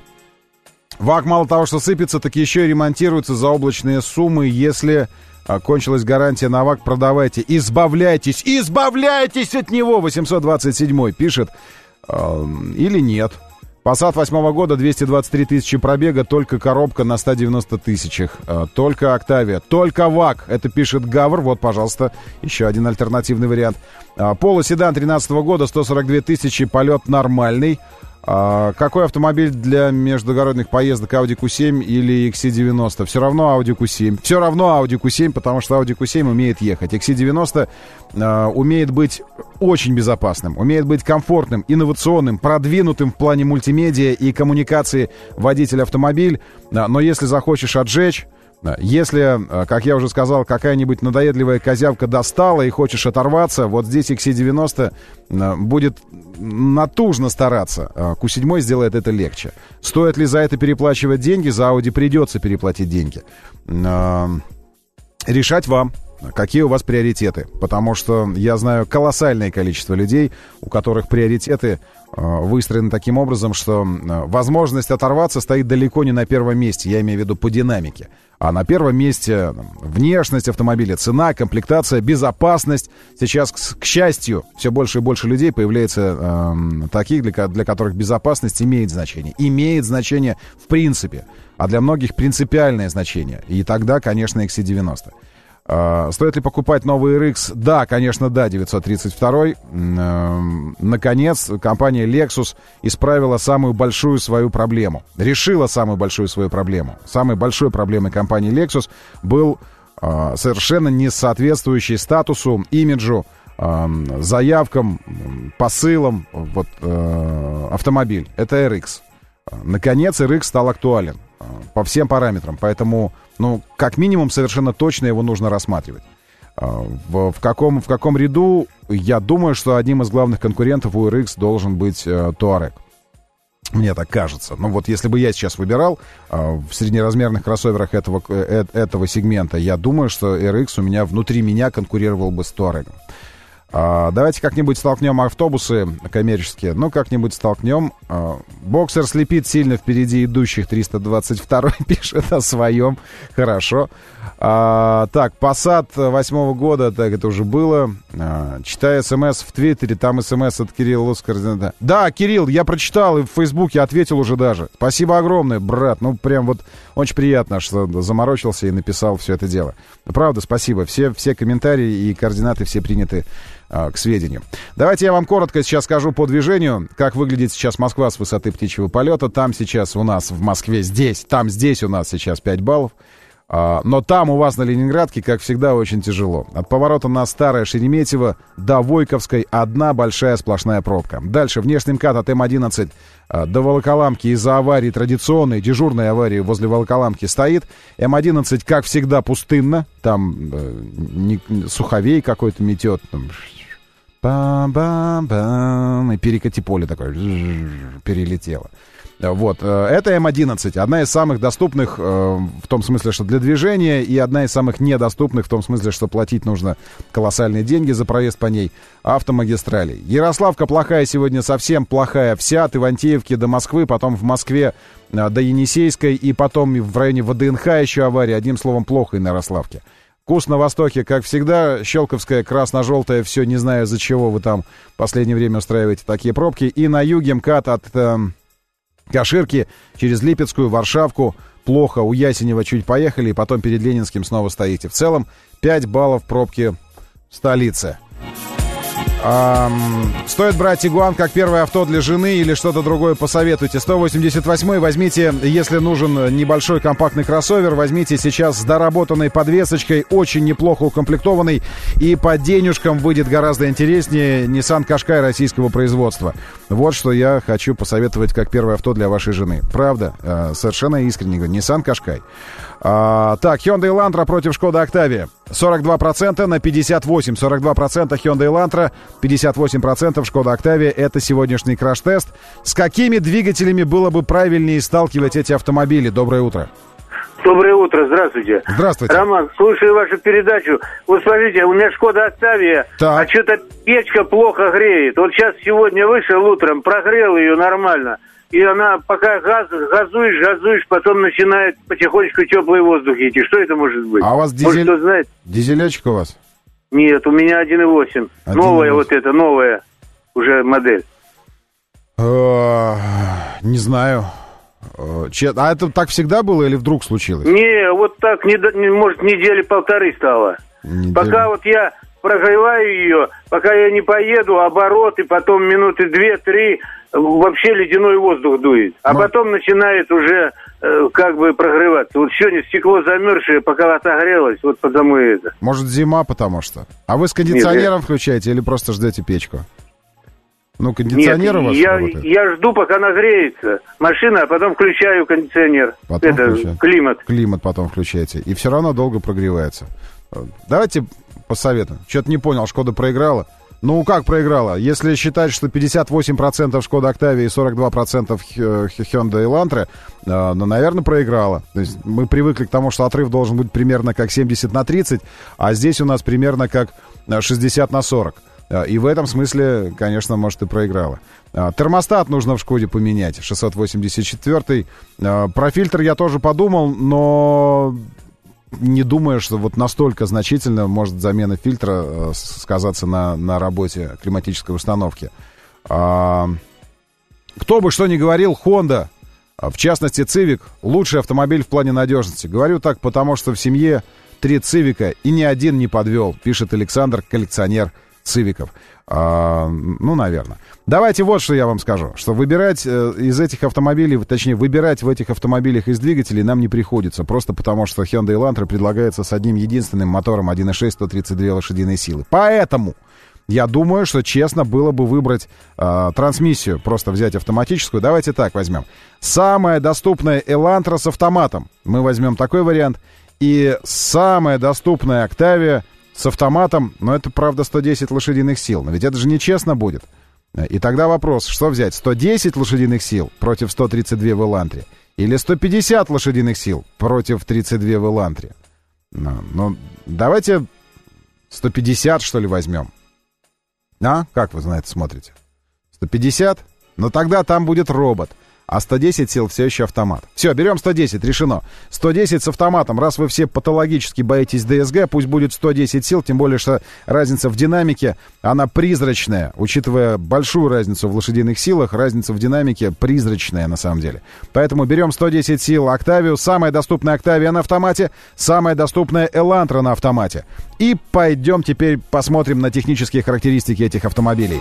ВАК мало того, что сыпется, так еще и ремонтируется за облачные суммы. Если а, кончилась гарантия на ВАК, продавайте. Избавляйтесь, избавляйтесь от него. восемьсот двадцать седьмой пишет. Э, или нет. Passat восьмого года, двести двадцать три тысячи пробега, только коробка на ста девяноста тысячах. Э, только Октавия, только ВАК. Это пишет Гавр. Вот, пожалуйста, еще один альтернативный вариант. Э, Поло седан тринадцатого года, сто сорок две тысячи, полет нормальный. А какой автомобиль для междугородных поездок, Audi кью семь или икс си девяносто? Все равно Audi кью семь. Все равно Audi кью семь, потому что Audi кью семь умеет ехать. икс си девяносто а, умеет быть очень безопасным, умеет быть комфортным, инновационным, продвинутым в плане мультимедиа и коммуникации водитель-автомобиль. А, но если захочешь отжечь, если, как я уже сказал, какая-нибудь надоедливая козявка достала и хочешь оторваться, вот здесь икс си девяносто будет натужно стараться. кью семь сделает это легче. Стоит ли за это переплачивать деньги? За Audi придется переплатить деньги. Решать вам. какие у вас приоритеты. Потому что я знаю колоссальное количество людей, у которых приоритеты выстроены таким образом, что возможность оторваться стоит далеко не на первом месте. Я имею в виду по динамике. А на первом месте внешность автомобиля, цена, комплектация, безопасность. Сейчас, к, к счастью, все больше и больше людей появляется э, таких, для, для которых безопасность имеет значение. Имеет значение в принципе. А для многих принципиальное значение. И тогда, конечно, икс си девяносто. Uh, стоит ли покупать новый эр икс? Да, конечно, да, девятьсот тридцать два. Uh, наконец, компания Lexus исправила самую большую свою проблему. Решила самую большую свою проблему. Самой большой проблемой компании Lexus был uh, совершенно не соответствующий статусу, имиджу, uh, заявкам, посылам вот, uh, автомобиль. Это эр икс. Uh, наконец, эр икс стал актуален uh, по всем параметрам, поэтому... Ну, как минимум, совершенно точно его нужно рассматривать. В, в, каком, в каком ряду, я думаю, что одним из главных конкурентов у эр икс должен быть Touareg. Мне так кажется. Ну, вот если бы я сейчас выбирал в среднеразмерных кроссоверах этого, этого сегмента, я думаю, что эр икс у меня внутри меня конкурировал бы с Touareg. А, давайте как-нибудь столкнем автобусы коммерческие. Ну, как-нибудь столкнем. А, боксер слепит сильно впереди идущих. триста двадцать два пишет о своем. Хорошо. А, так, Passat восьмого года. Так, это уже было. А, читаю смс в Твиттере. Там смс от Кирилла Лускарда. Да, Кирилл, я прочитал и в Фейсбуке ответил уже даже. Спасибо огромное, брат. Ну, прям вот очень приятно, что заморочился и написал все это дело. Правда, спасибо. Все, все комментарии и координаты все приняты к сведению. Давайте я вам коротко сейчас скажу по движению, как выглядит сейчас Москва с высоты птичьего полета. Там сейчас у нас в Москве здесь, там здесь у нас сейчас пять баллов. Но там у вас на Ленинградке, как всегда, очень тяжело. От поворота на Старое Шереметьево до Войковской одна большая сплошная пробка. Дальше внешний мкат от эм одиннадцать до Волоколамки из-за аварии, традиционной дежурной аварии возле Волоколамки стоит. эм одиннадцать, как всегда, пустынно. Там э, не, суховей какой-то метет. Там, бам-бам-бам, и перекати поле такое перелетело. Вот, это эм одиннадцать, одна из самых доступных в том смысле, что для движения, и одна из самых недоступных в том смысле, что платить нужно колоссальные деньги за проезд по ней автомагистралей. Ярославка плохая сегодня, совсем плохая вся, от Ивантеевки до Москвы, потом в Москве до Енисейской, и потом в районе вэ дэ эн ха еще авария, одним словом, плохо и на Ярославке. Курс на востоке, как всегда, Щелковская, красно-желтая, все, не знаю, из-за чего вы там в последнее время устраиваете такие пробки, и на юге МКАД от... Каширки через Липецкую, Варшавку, плохо, у Ясенева чуть поехали, и потом перед Ленинским снова стоите. В целом пять баллов пробки в столице. Эм, стоит брать Тигуан как первое авто для жены или что-то другое, посоветуйте. сто восемьдесят восемь возьмите, если нужен небольшой компактный кроссовер, возьмите сейчас с доработанной подвесочкой, очень неплохо укомплектованный, и по денежкам выйдет гораздо интереснее Nissan Qashqai российского производства. Вот что я хочу посоветовать как первое авто для вашей жены. Правда, э, совершенно искренне говорю, Nissan Qashqai. А, так, Hyundai Elantra против Skoda Octavia. сорок два процента на пятьдесят восемь процентов. сорок два процента Hyundai Elantra, пятьдесят восемь процентов Skoda Octavia. Это сегодняшний краш-тест. С какими двигателями было бы правильнее сталкивать эти автомобили? Доброе утро. Доброе утро, здравствуйте. Здравствуйте. Роман, слушаю вашу передачу. Вот смотрите, у меня Skoda Octavia, так. А что-то печка плохо греет. Вот сейчас сегодня вышел утром, прогрел ее нормально. И она, пока газ, газуешь, газуешь, потом начинает потихонечку теплый воздух идти. Что это может быть? А у вас дизель... Может, кто знает? Дизелечек у вас? Нет, у меня один и восемь. Новая вот эта, новая уже модель. Не знаю. А это так всегда было или вдруг случилось? Не, вот так, не, может, недели полторы стало. Неделя. Пока вот я прогреваю ее, пока я не поеду, обороты, потом минуты две-три, вообще ледяной воздух дует. А Но... потом начинает уже э, как бы прогреваться. Вот сегодня стекло замерзшее, пока отогрелось, вот потому и это. Может, зима потому что? А вы с кондиционером Нет, включаете или просто ждете печку? Ну, кондиционер Нет, у вас я, работает? я жду, пока нагреется машина, а потом включаю кондиционер. Потом это включаю. климат. Климат потом включаете. И все равно долго прогревается. Давайте посоветуем. Что-то не понял, Шкода проиграла. Ну, как проиграла? Если считать, что пятьдесят восемь процентов Шкода Октавия и сорок два процента Hyundai Elantra, ну, наверное, проиграла. То есть мы привыкли к тому, что отрыв должен быть примерно как семьдесят на тридцать, а здесь у нас примерно как шестьдесят на сорок. И в этом смысле, конечно, может, и проиграла. Термостат нужно в Шкоде поменять, шестьсот восемьдесят четыре. Про фильтр я тоже подумал, но не думаю, что вот настолько значительно может замена фильтра сказаться на, на работе климатической установки. А, кто бы что ни говорил, Honda, в частности Civic, лучший автомобиль в плане надежности. Говорю так, потому что в семье три Цивика и ни один не подвел, пишет Александр, коллекционер Цивиков. А, ну, наверное. Давайте вот что я вам скажу, что выбирать э, из этих автомобилей, точнее, выбирать в этих автомобилях из двигателей нам не приходится, просто потому что Hyundai Elantra предлагается с одним единственным мотором один и шесть, сто тридцать две лошадиные силы. Поэтому я думаю, что честно было бы выбрать э, трансмиссию, просто взять автоматическую. Давайте так возьмем. Самая доступная Elantra с автоматом. Мы возьмем такой вариант. И самая доступная Octavia с автоматом, но это, правда, сто десять лошадиных сил. Но ведь это же нечестно будет. И тогда вопрос, что взять? сто десять лошадиных сил против сто тридцать два в Элантре? Или сто пятьдесят лошадиных сил против тридцать два в Элантре? Ну, ну, давайте сто пятьдесят, что ли, возьмем. А? Как вы на это смотрите? сто пятьдесят? Но тогда там будет робот. А сто десять сил все еще автомат. Все, берем сто десять, решено. сто десять с автоматом. Раз вы все патологически боитесь ди эс джи, пусть будет сто десять сил, тем более, что разница в динамике, она призрачная. Учитывая большую разницу в лошадиных силах, разница в динамике призрачная на самом деле. Поэтому берем сто десять сил Octavia, самая доступная Octavia на автомате, самая доступная Elantra на автомате. И пойдем теперь посмотрим на технические характеристики этих автомобилей.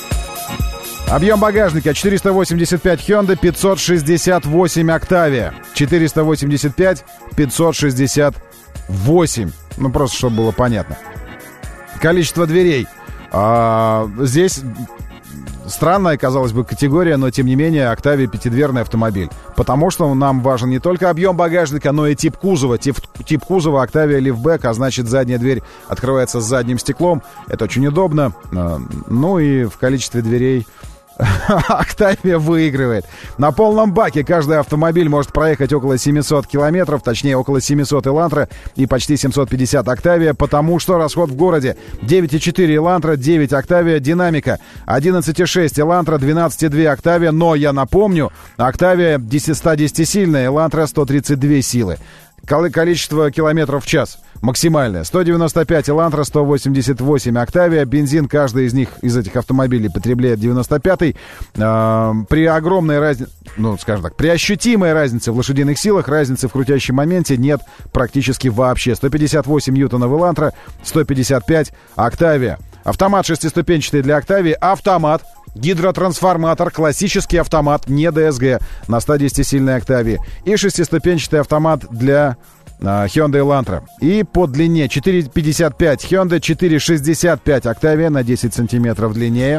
Объем багажника четыреста восемьдесят пять Hyundai, пятьсот шестьдесят восемь Octavia. четыреста восемьдесят пять, пятьсот шестьдесят восемь. Ну, просто, чтобы было понятно. Количество дверей. А, здесь странная, казалось бы, категория, но, тем не менее, Octavia пятидверный автомобиль. Потому что нам важен не только объем багажника, но и тип кузова. Тип, тип кузова Octavia Liftback, а значит, задняя дверь открывается с задним стеклом. Это очень удобно. Ну и в количестве дверей Octavia выигрывает. На полном баке каждый автомобиль может проехать около семьсот километров, точнее около семьсот Elantra и почти семьсот пятьдесят Octavia, потому что расход в городе девять и четыре Elantra, девять Octavia, динамика одиннадцать и шесть Elantra, двенадцать и два Octavia, но я напомню, Octavia сто десятисильная, Elantra сто тридцать две силы. Количество километров в час максимальное. сто девяносто пять Elantra, сто восемьдесят восемь Octavia. Бензин каждый из них, из этих автомобилей, потребляет девяносто пятый. Э, при огромной разнице, ну, скажем так, при ощутимой разнице в лошадиных силах, разницы в крутящем моменте нет практически вообще. сто пятьдесят восемь ньютонов Elantra, сто пятьдесят пять Octavia. Автомат шестиступенчатый для Octavia. Автомат. Гидротрансформатор, классический автомат, не ди эс джи, на ста десятисильной Octavia. И шестиступенчатый автомат для uh, Hyundai Elantra. И по длине четыре пятьдесят пять Hyundai, четыре шестьдесят пять Octavia, на десять сантиметров длиннее.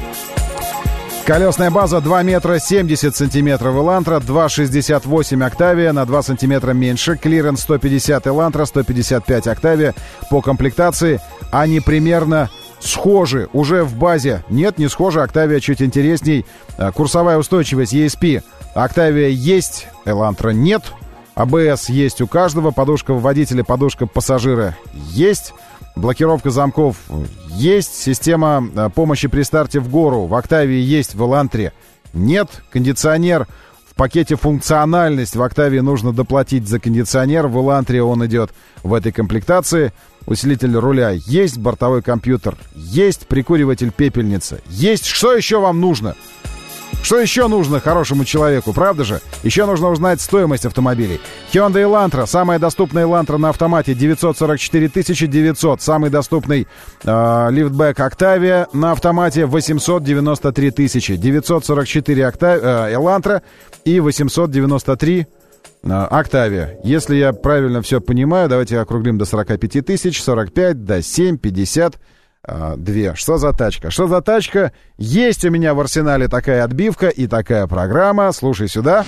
Колесная база два метра семьдесят сантиметров Elantra, два шестьдесят восемь Octavia, на два сантиметра меньше. Клиренс сто пятьдесят Elantra, сто пятьдесят пять Octavia. По комплектации они примерно схожи уже в базе. Нет, не схожи. Octavia чуть интересней. Курсовая устойчивость и эс пи. Octavia есть, Elantra нет. а бэ эс есть у каждого. Подушка водителя, подушка пассажира есть. Блокировка замков есть. Система помощи при старте в гору в Octavia есть, в Elantra нет. Кондиционер в пакете функциональность. В Octavia нужно доплатить за кондиционер. В Elantra он идет в этой комплектации. Усилитель руля есть, бортовой компьютер есть, прикуриватель пепельница есть. Что еще вам нужно? Что еще нужно хорошему человеку, правда же? Еще нужно узнать стоимость автомобилей. Hyundai Elantra, самая доступная Elantra на автомате, девятьсот сорок четыре тысячи девятьсот. Самый доступный э, лифтбэк Octavia на автомате восемьсот девяносто три тысячи. девятьсот сорок четыре Octavia, э, Elantra и восемьсот девяносто три Octavia. Если я правильно все понимаю, давайте округлим до сорок пять тысяч, сорок пять, до семь, пятьдесят два. Что за тачка? Что за тачка? Есть у меня в арсенале такая отбивка и такая программа. Слушай сюда.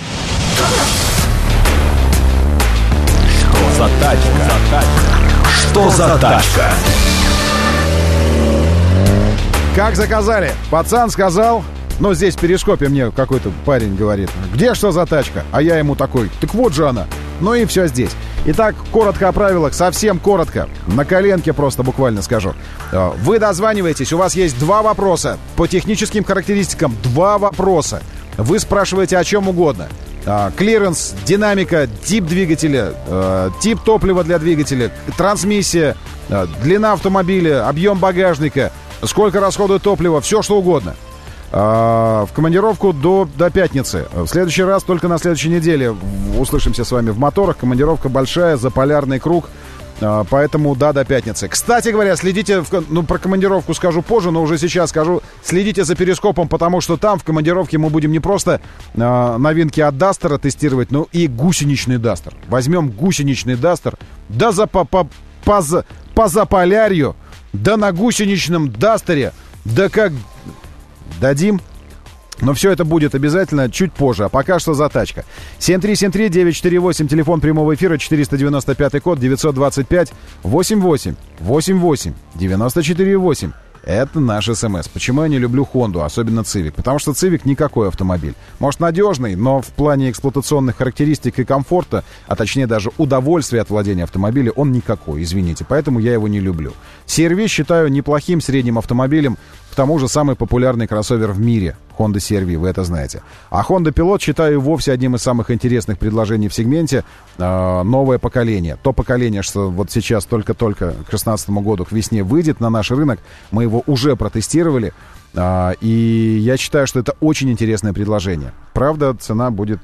Что за тачка? Что за тачка? Как заказали? Пацан сказал... Ну, здесь в перископе мне какой-то парень говорит, где что за тачка? А я ему такой, так вот же она. Ну и все здесь. Итак, коротко о правилах, совсем коротко. На коленке просто буквально скажу. Вы дозваниваетесь, у вас есть два вопроса. По техническим характеристикам два вопроса. Вы спрашиваете о чем угодно. Клиренс, динамика, тип двигателя, тип топлива для двигателя, трансмиссия, длина автомобиля, объем багажника, сколько расходует топлива, все что угодно. В командировку до, до пятницы. В следующий раз, только на следующей неделе услышимся с вами в моторах. Командировка большая, за полярный круг. Поэтому да, до пятницы. Кстати говоря, следите, в, ну про командировку скажу позже, но уже сейчас скажу. Следите за перископом, потому что там в командировке мы будем не просто э, новинки от Дастера тестировать, но и гусеничный Дастер. Возьмем гусеничный Дастер, да за по, по, по, за, по Заполярью, да на гусеничном Дастере, да как... Дадим. Но все это будет обязательно чуть позже. А пока что затачка. семь три семь три девять четыре восемь. Телефон прямого эфира. четыреста девяносто пятый код. девятьсот двадцать пять восемьдесят восемь восемьдесят восемь девяносто четыре восемь. Это наш СМС. Почему я не люблю Хонду, особенно Цивик? Потому что Цивик никакой автомобиль. Может, надежный, но в плане эксплуатационных характеристик и комфорта, а точнее даже удовольствия от владения автомобилем, он никакой, извините. Поэтому я его не люблю. си ар ви считаю неплохим средним автомобилем. К тому же самый популярный кроссовер в мире. Honda си ар ви, вы это знаете. А Honda Pilot считаю вовсе одним из самых интересных предложений в сегменте. Э, новое поколение. То поколение, что вот сейчас только-только к шестнадцатому году, к весне выйдет на наш рынок. Мы его уже протестировали. Э, и я считаю, что это очень интересное предложение. Правда, цена будет...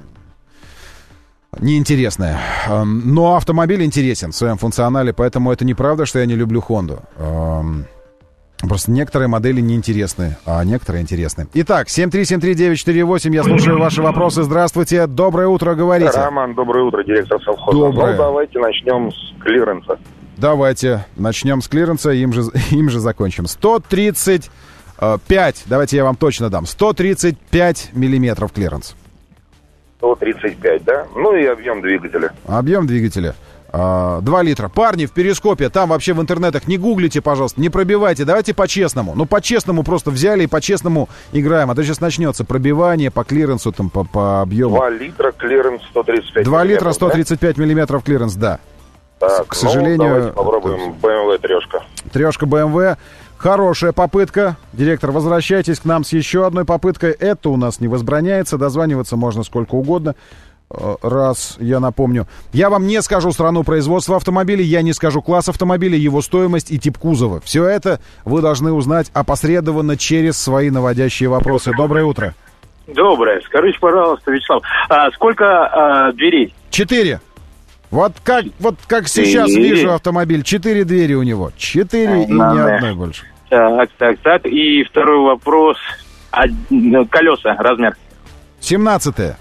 неинтересная. Э, но автомобиль интересен в своем функционале, поэтому это неправда, что я не люблю Honda. Э, Просто некоторые модели неинтересны, а некоторые интересны. Итак, семь три семь три девять четыре восемь, я слушаю ваши вопросы. Здравствуйте, доброе утро, говорите. Роман, доброе утро, директор совхоза. Доброе. Ну, давайте начнем с клиренса. Давайте начнем с клиренса, им же, им же закончим. сто тридцать пять, давайте я вам точно дам, сто тридцать пять миллиметров клиренс. сто тридцать пять, да? Ну и объем двигателя. Объем двигателя. два литра. Парни, в перископе, там вообще в интернетах не гуглите, пожалуйста, не пробивайте, давайте по-честному. Ну, по-честному просто взяли и по-честному играем. А то сейчас начнется пробивание по клиренсу, там, по, по объему. два литра, клиренс сто тридцать пять. два литра, сто тридцать пять миллиметров клиренс, да. Так, к сожалению... Ну, давайте попробуем бэ эм вэ трешка. Трешка бэ эм вэ. Хорошая попытка. Директор, возвращайтесь к нам с еще одной попыткой. Это у нас не возбраняется. Дозваниваться можно сколько угодно. Раз, я напомню. Я вам не скажу страну производства автомобилей, я не скажу класс автомобиля, его стоимость и тип кузова. Все это вы должны узнать опосредованно через свои наводящие вопросы. Доброе утро. Доброе. Скажите, пожалуйста, Вячеслав, а сколько а, дверей? Четыре. Вот как, вот как сейчас Четыре. вижу автомобиль. Четыре двери у него. Четыре и Надо. ни одной больше. Так, так, так. И второй вопрос. А, колеса, размер? Семнадцатое.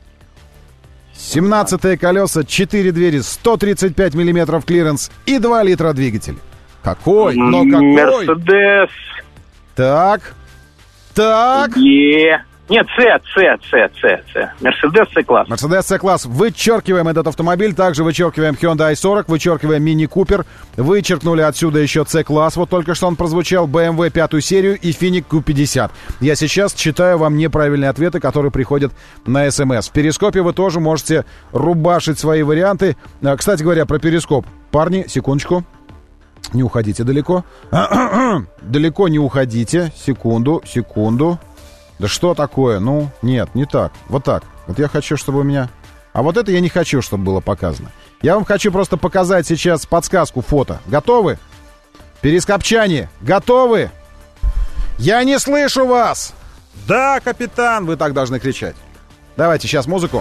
семнадцатые колеса, четыре двери, сто тридцать пять миллиметров клиренс и два литра двигатель. Какой? Но какой? Мерседес. Так. Так. Е. Нет, С, С, С, С, С. Мерседес С-класс. Мерседес С-класс. Вычеркиваем этот автомобиль. Также вычеркиваем Hyundai ай сорок, вычеркиваем Мини Купер. Вычеркнули отсюда еще С-класс. Вот только что он прозвучал. бэ эм вэ пятую серию и Финик кью пятьдесят. Я сейчас читаю вам неправильные ответы, которые приходят на СМС. В перископе вы тоже можете рубашить свои варианты. Кстати говоря, про перископ. Парни, секундочку. Не уходите далеко. Далеко не уходите. Секунду, секунду. Да что такое? Ну, нет, не так. Вот так. Вот я хочу, чтобы у меня... А вот это я не хочу, чтобы было показано. Я вам хочу просто показать сейчас подсказку фото. Готовы? Перископчане, готовы? Я не слышу вас! Да, капитан! Вы так должны кричать. Давайте сейчас музыку.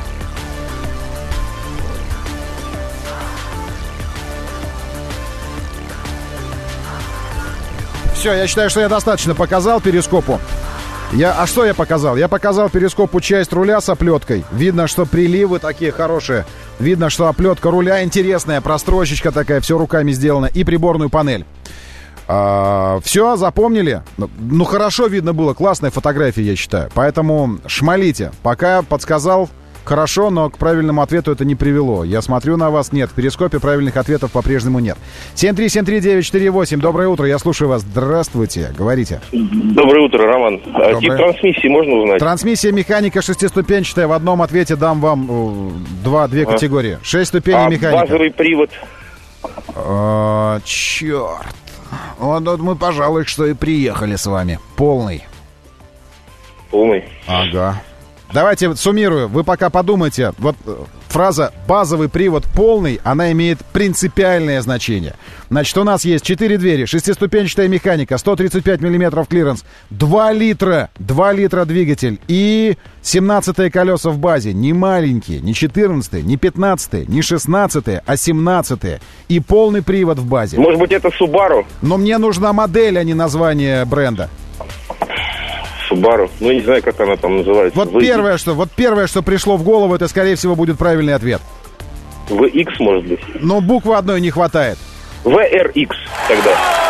Все, я считаю, что я достаточно показал перископу. Я, а что я показал? Я показал перископу часть руля с оплеткой. Видно, что приливы такие хорошие. Видно, что оплетка руля интересная, прострочечка такая, все руками сделано. И приборную панель. А, все, запомнили? Ну, хорошо видно было, классная фотография, я считаю. Поэтому шмалите. Пока подсказал, Хорошо, но к правильному ответу это не привело. Я смотрю на вас. Нет, в перископе правильных ответов по-прежнему нет. семь три семь три девять четыре восемь. Доброе утро, я слушаю вас. Здравствуйте, говорите. Доброе утро, Роман. Доброе. Тип трансмиссии можно узнать? Трансмиссия механика шестиступенчатая. В одном ответе дам вам э, два, две а. категории. Шесть ступеней а механика. Базовый привод? А, черт. Вот, вот мы, пожалуй, что и приехали с вами. Полный. Полный. Ага. Давайте суммирую. Вы пока подумайте. Вот фраза «базовый привод полный», она имеет принципиальное значение. Значит, у нас есть четыре двери, шестиступенчатая механика, сто тридцать пять миллиметров клиренс, два литра, два литра двигатель и семнадцатые колеса в базе. Не маленькие, не четырнадцатые, не пятнадцатые, не шестнадцатые, а семнадцатые. И полный привод в базе. Может быть, это Subaru? Но мне нужна модель, а не название бренда. Subaru. Ну, не знаю, как она там называется. Вот ви икс. первое, что, вот первое, что пришло в голову, это, скорее всего, будет правильный ответ. ви икс, может быть. Но буквы одной не хватает. ви эр икс тогда.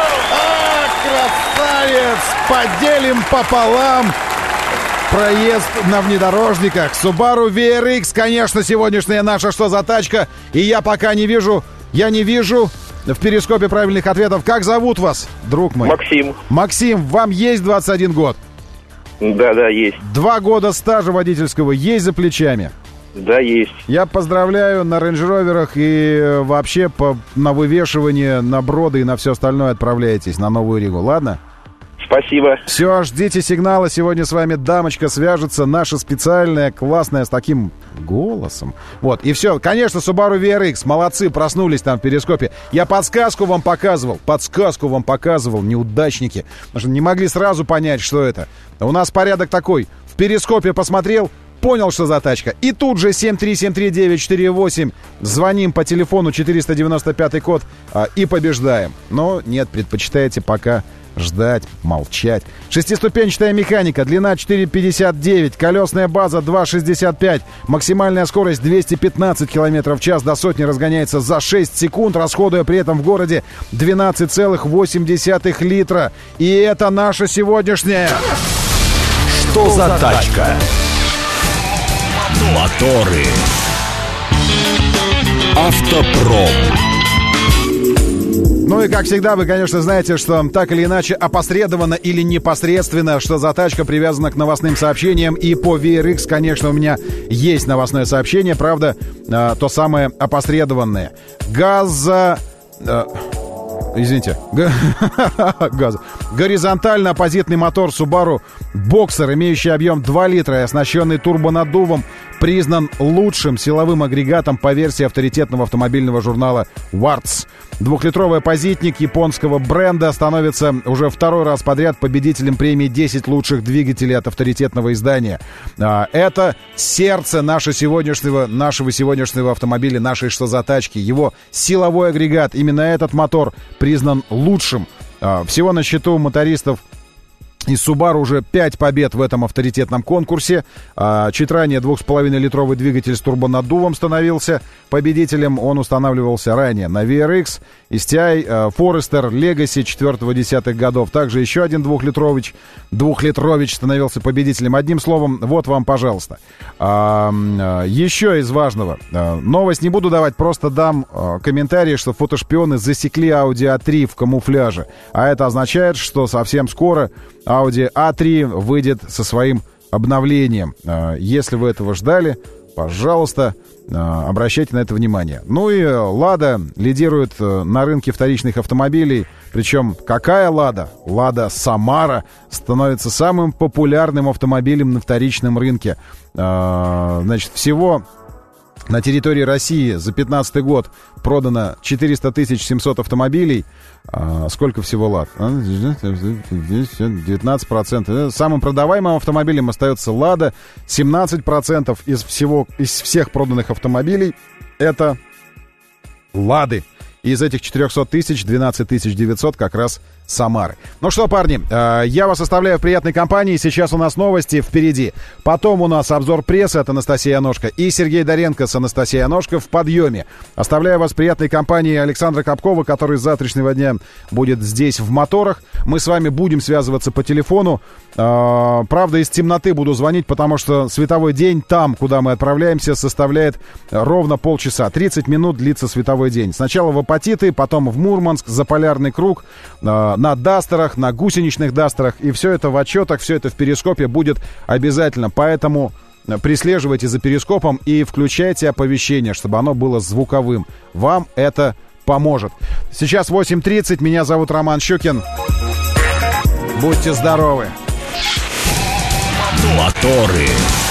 А, красавец! Поделим пополам проезд на внедорожниках. Subaru ви эр икс, конечно, сегодняшняя наша «Что за тачка?» И я пока не вижу, я не вижу в перископе правильных ответов. Как зовут вас, друг мой? Максим. Максим, вам есть двадцать один год? Да, да, есть. Два года стажа водительского есть за плечами? Да, есть. Я поздравляю, на рейндж-роверах и вообще по, на вывешивание, на броды и на все остальное отправляетесь на Новую Ригу, ладно? Спасибо. Все, ждите сигнала. Сегодня с вами дамочка свяжется, наша специальная, классная, с таким голосом. Вот, и все. Конечно, Subaru ви эр икс. Молодцы, проснулись там в перископе. Я подсказку вам показывал. Подсказку вам показывал, неудачники. Потому что не могли сразу понять, что это. У нас порядок такой. В перископе посмотрел, понял, что за тачка. И тут же семь три семь три девять четыре восемь. Звоним по телефону четыреста девяносто пятый код а, и побеждаем. Но нет, предпочитаете пока ждать, молчать. Шестиступенчатая механика, длина четыре пятьдесят девять, колесная база два шестьдесят пять, максимальная скорость двести пятнадцать километров в час, до сотни разгоняется за шесть секунд, расходуя при этом в городе двенадцать целых восемь десятых литра. И это наша сегодняшняя... Что за тачка? Моторы. Автопром. Ну и, как всегда, вы, конечно, знаете, что так или иначе, опосредованно или непосредственно, что за тачка привязана к новостным сообщениям. И по ви эр икс, конечно, у меня есть новостное сообщение, правда, э, то самое опосредованное. Газа... Э, извините. Газа. Горизонтально-оппозитный мотор Subaru Boxer, имеющий объем два литра и оснащенный турбонаддувом, признан лучшим силовым агрегатом по версии авторитетного автомобильного журнала Warts. Двухлитровый оппозитник японского бренда становится уже второй раз подряд победителем премии десять лучших двигателей от авторитетного издания. Это сердце нашего сегодняшнего, нашего сегодняшнего автомобиля, нашей «Что за тачки». Его силовой агрегат, именно этот мотор, признан лучшим. Всего на счету мотористов из Subaru уже пять побед в этом авторитетном конкурсе. А, чуть ранее двух с половиной литровый двигатель с турбонаддувом становился победителем. Он устанавливался ранее на ви эр икс, эс ти ай, Forester, Legacy четвёртого-десятых годов. Также еще один двухлитрович, двухлитрович становился победителем. Одним словом, вот вам, пожалуйста. А, еще из важного. А, новость не буду давать, просто дам а, комментарий, что фотошпионы засекли Audi а три в камуфляже. А это означает, что совсем скоро Audi а три выйдет со своим обновлением. Если вы этого ждали, пожалуйста, обращайте на это внимание. Ну и Lada лидирует на рынке вторичных автомобилей. Причем какая Lada? Lada Samara становится самым популярным автомобилем на вторичном рынке. Значит, всего на территории России за пятнадцатый год продано четыреста тысяч семьсот автомобилей. А, сколько всего лад? девятнадцать процентов. Самым продаваемым автомобилем остается Lada. семнадцать процентов из всего, из всех проданных автомобилей это Лады. Из этих четырехсот тысяч двенадцать тысяч девятьсот как раз Самары. Ну что, парни, э, я вас оставляю в приятной компании. Сейчас у нас новости впереди. Потом у нас обзор прессы от Анастасии Аношко и Сергей Доренко с Анастасией Аношко в подъеме. Оставляю вас в приятной компании Александра Капкова, который с завтрашнего дня будет здесь в моторах. Мы с вами будем связываться по телефону. Э, правда, из темноты буду звонить, потому что световой день там, куда мы отправляемся, составляет ровно полчаса. тридцать минут длится световой день. Сначала в Апатиты, потом в Мурманск, за Полярный круг, э, на Дастерах, на гусеничных Дастерах. И все это в отчетах, все это в Перископе будет обязательно. Поэтому прислеживайте за Перископом и включайте оповещение, чтобы оно было звуковым. Вам это поможет. Сейчас восемь тридцать. Меня зовут Роман Щукин. Будьте здоровы. Моторы.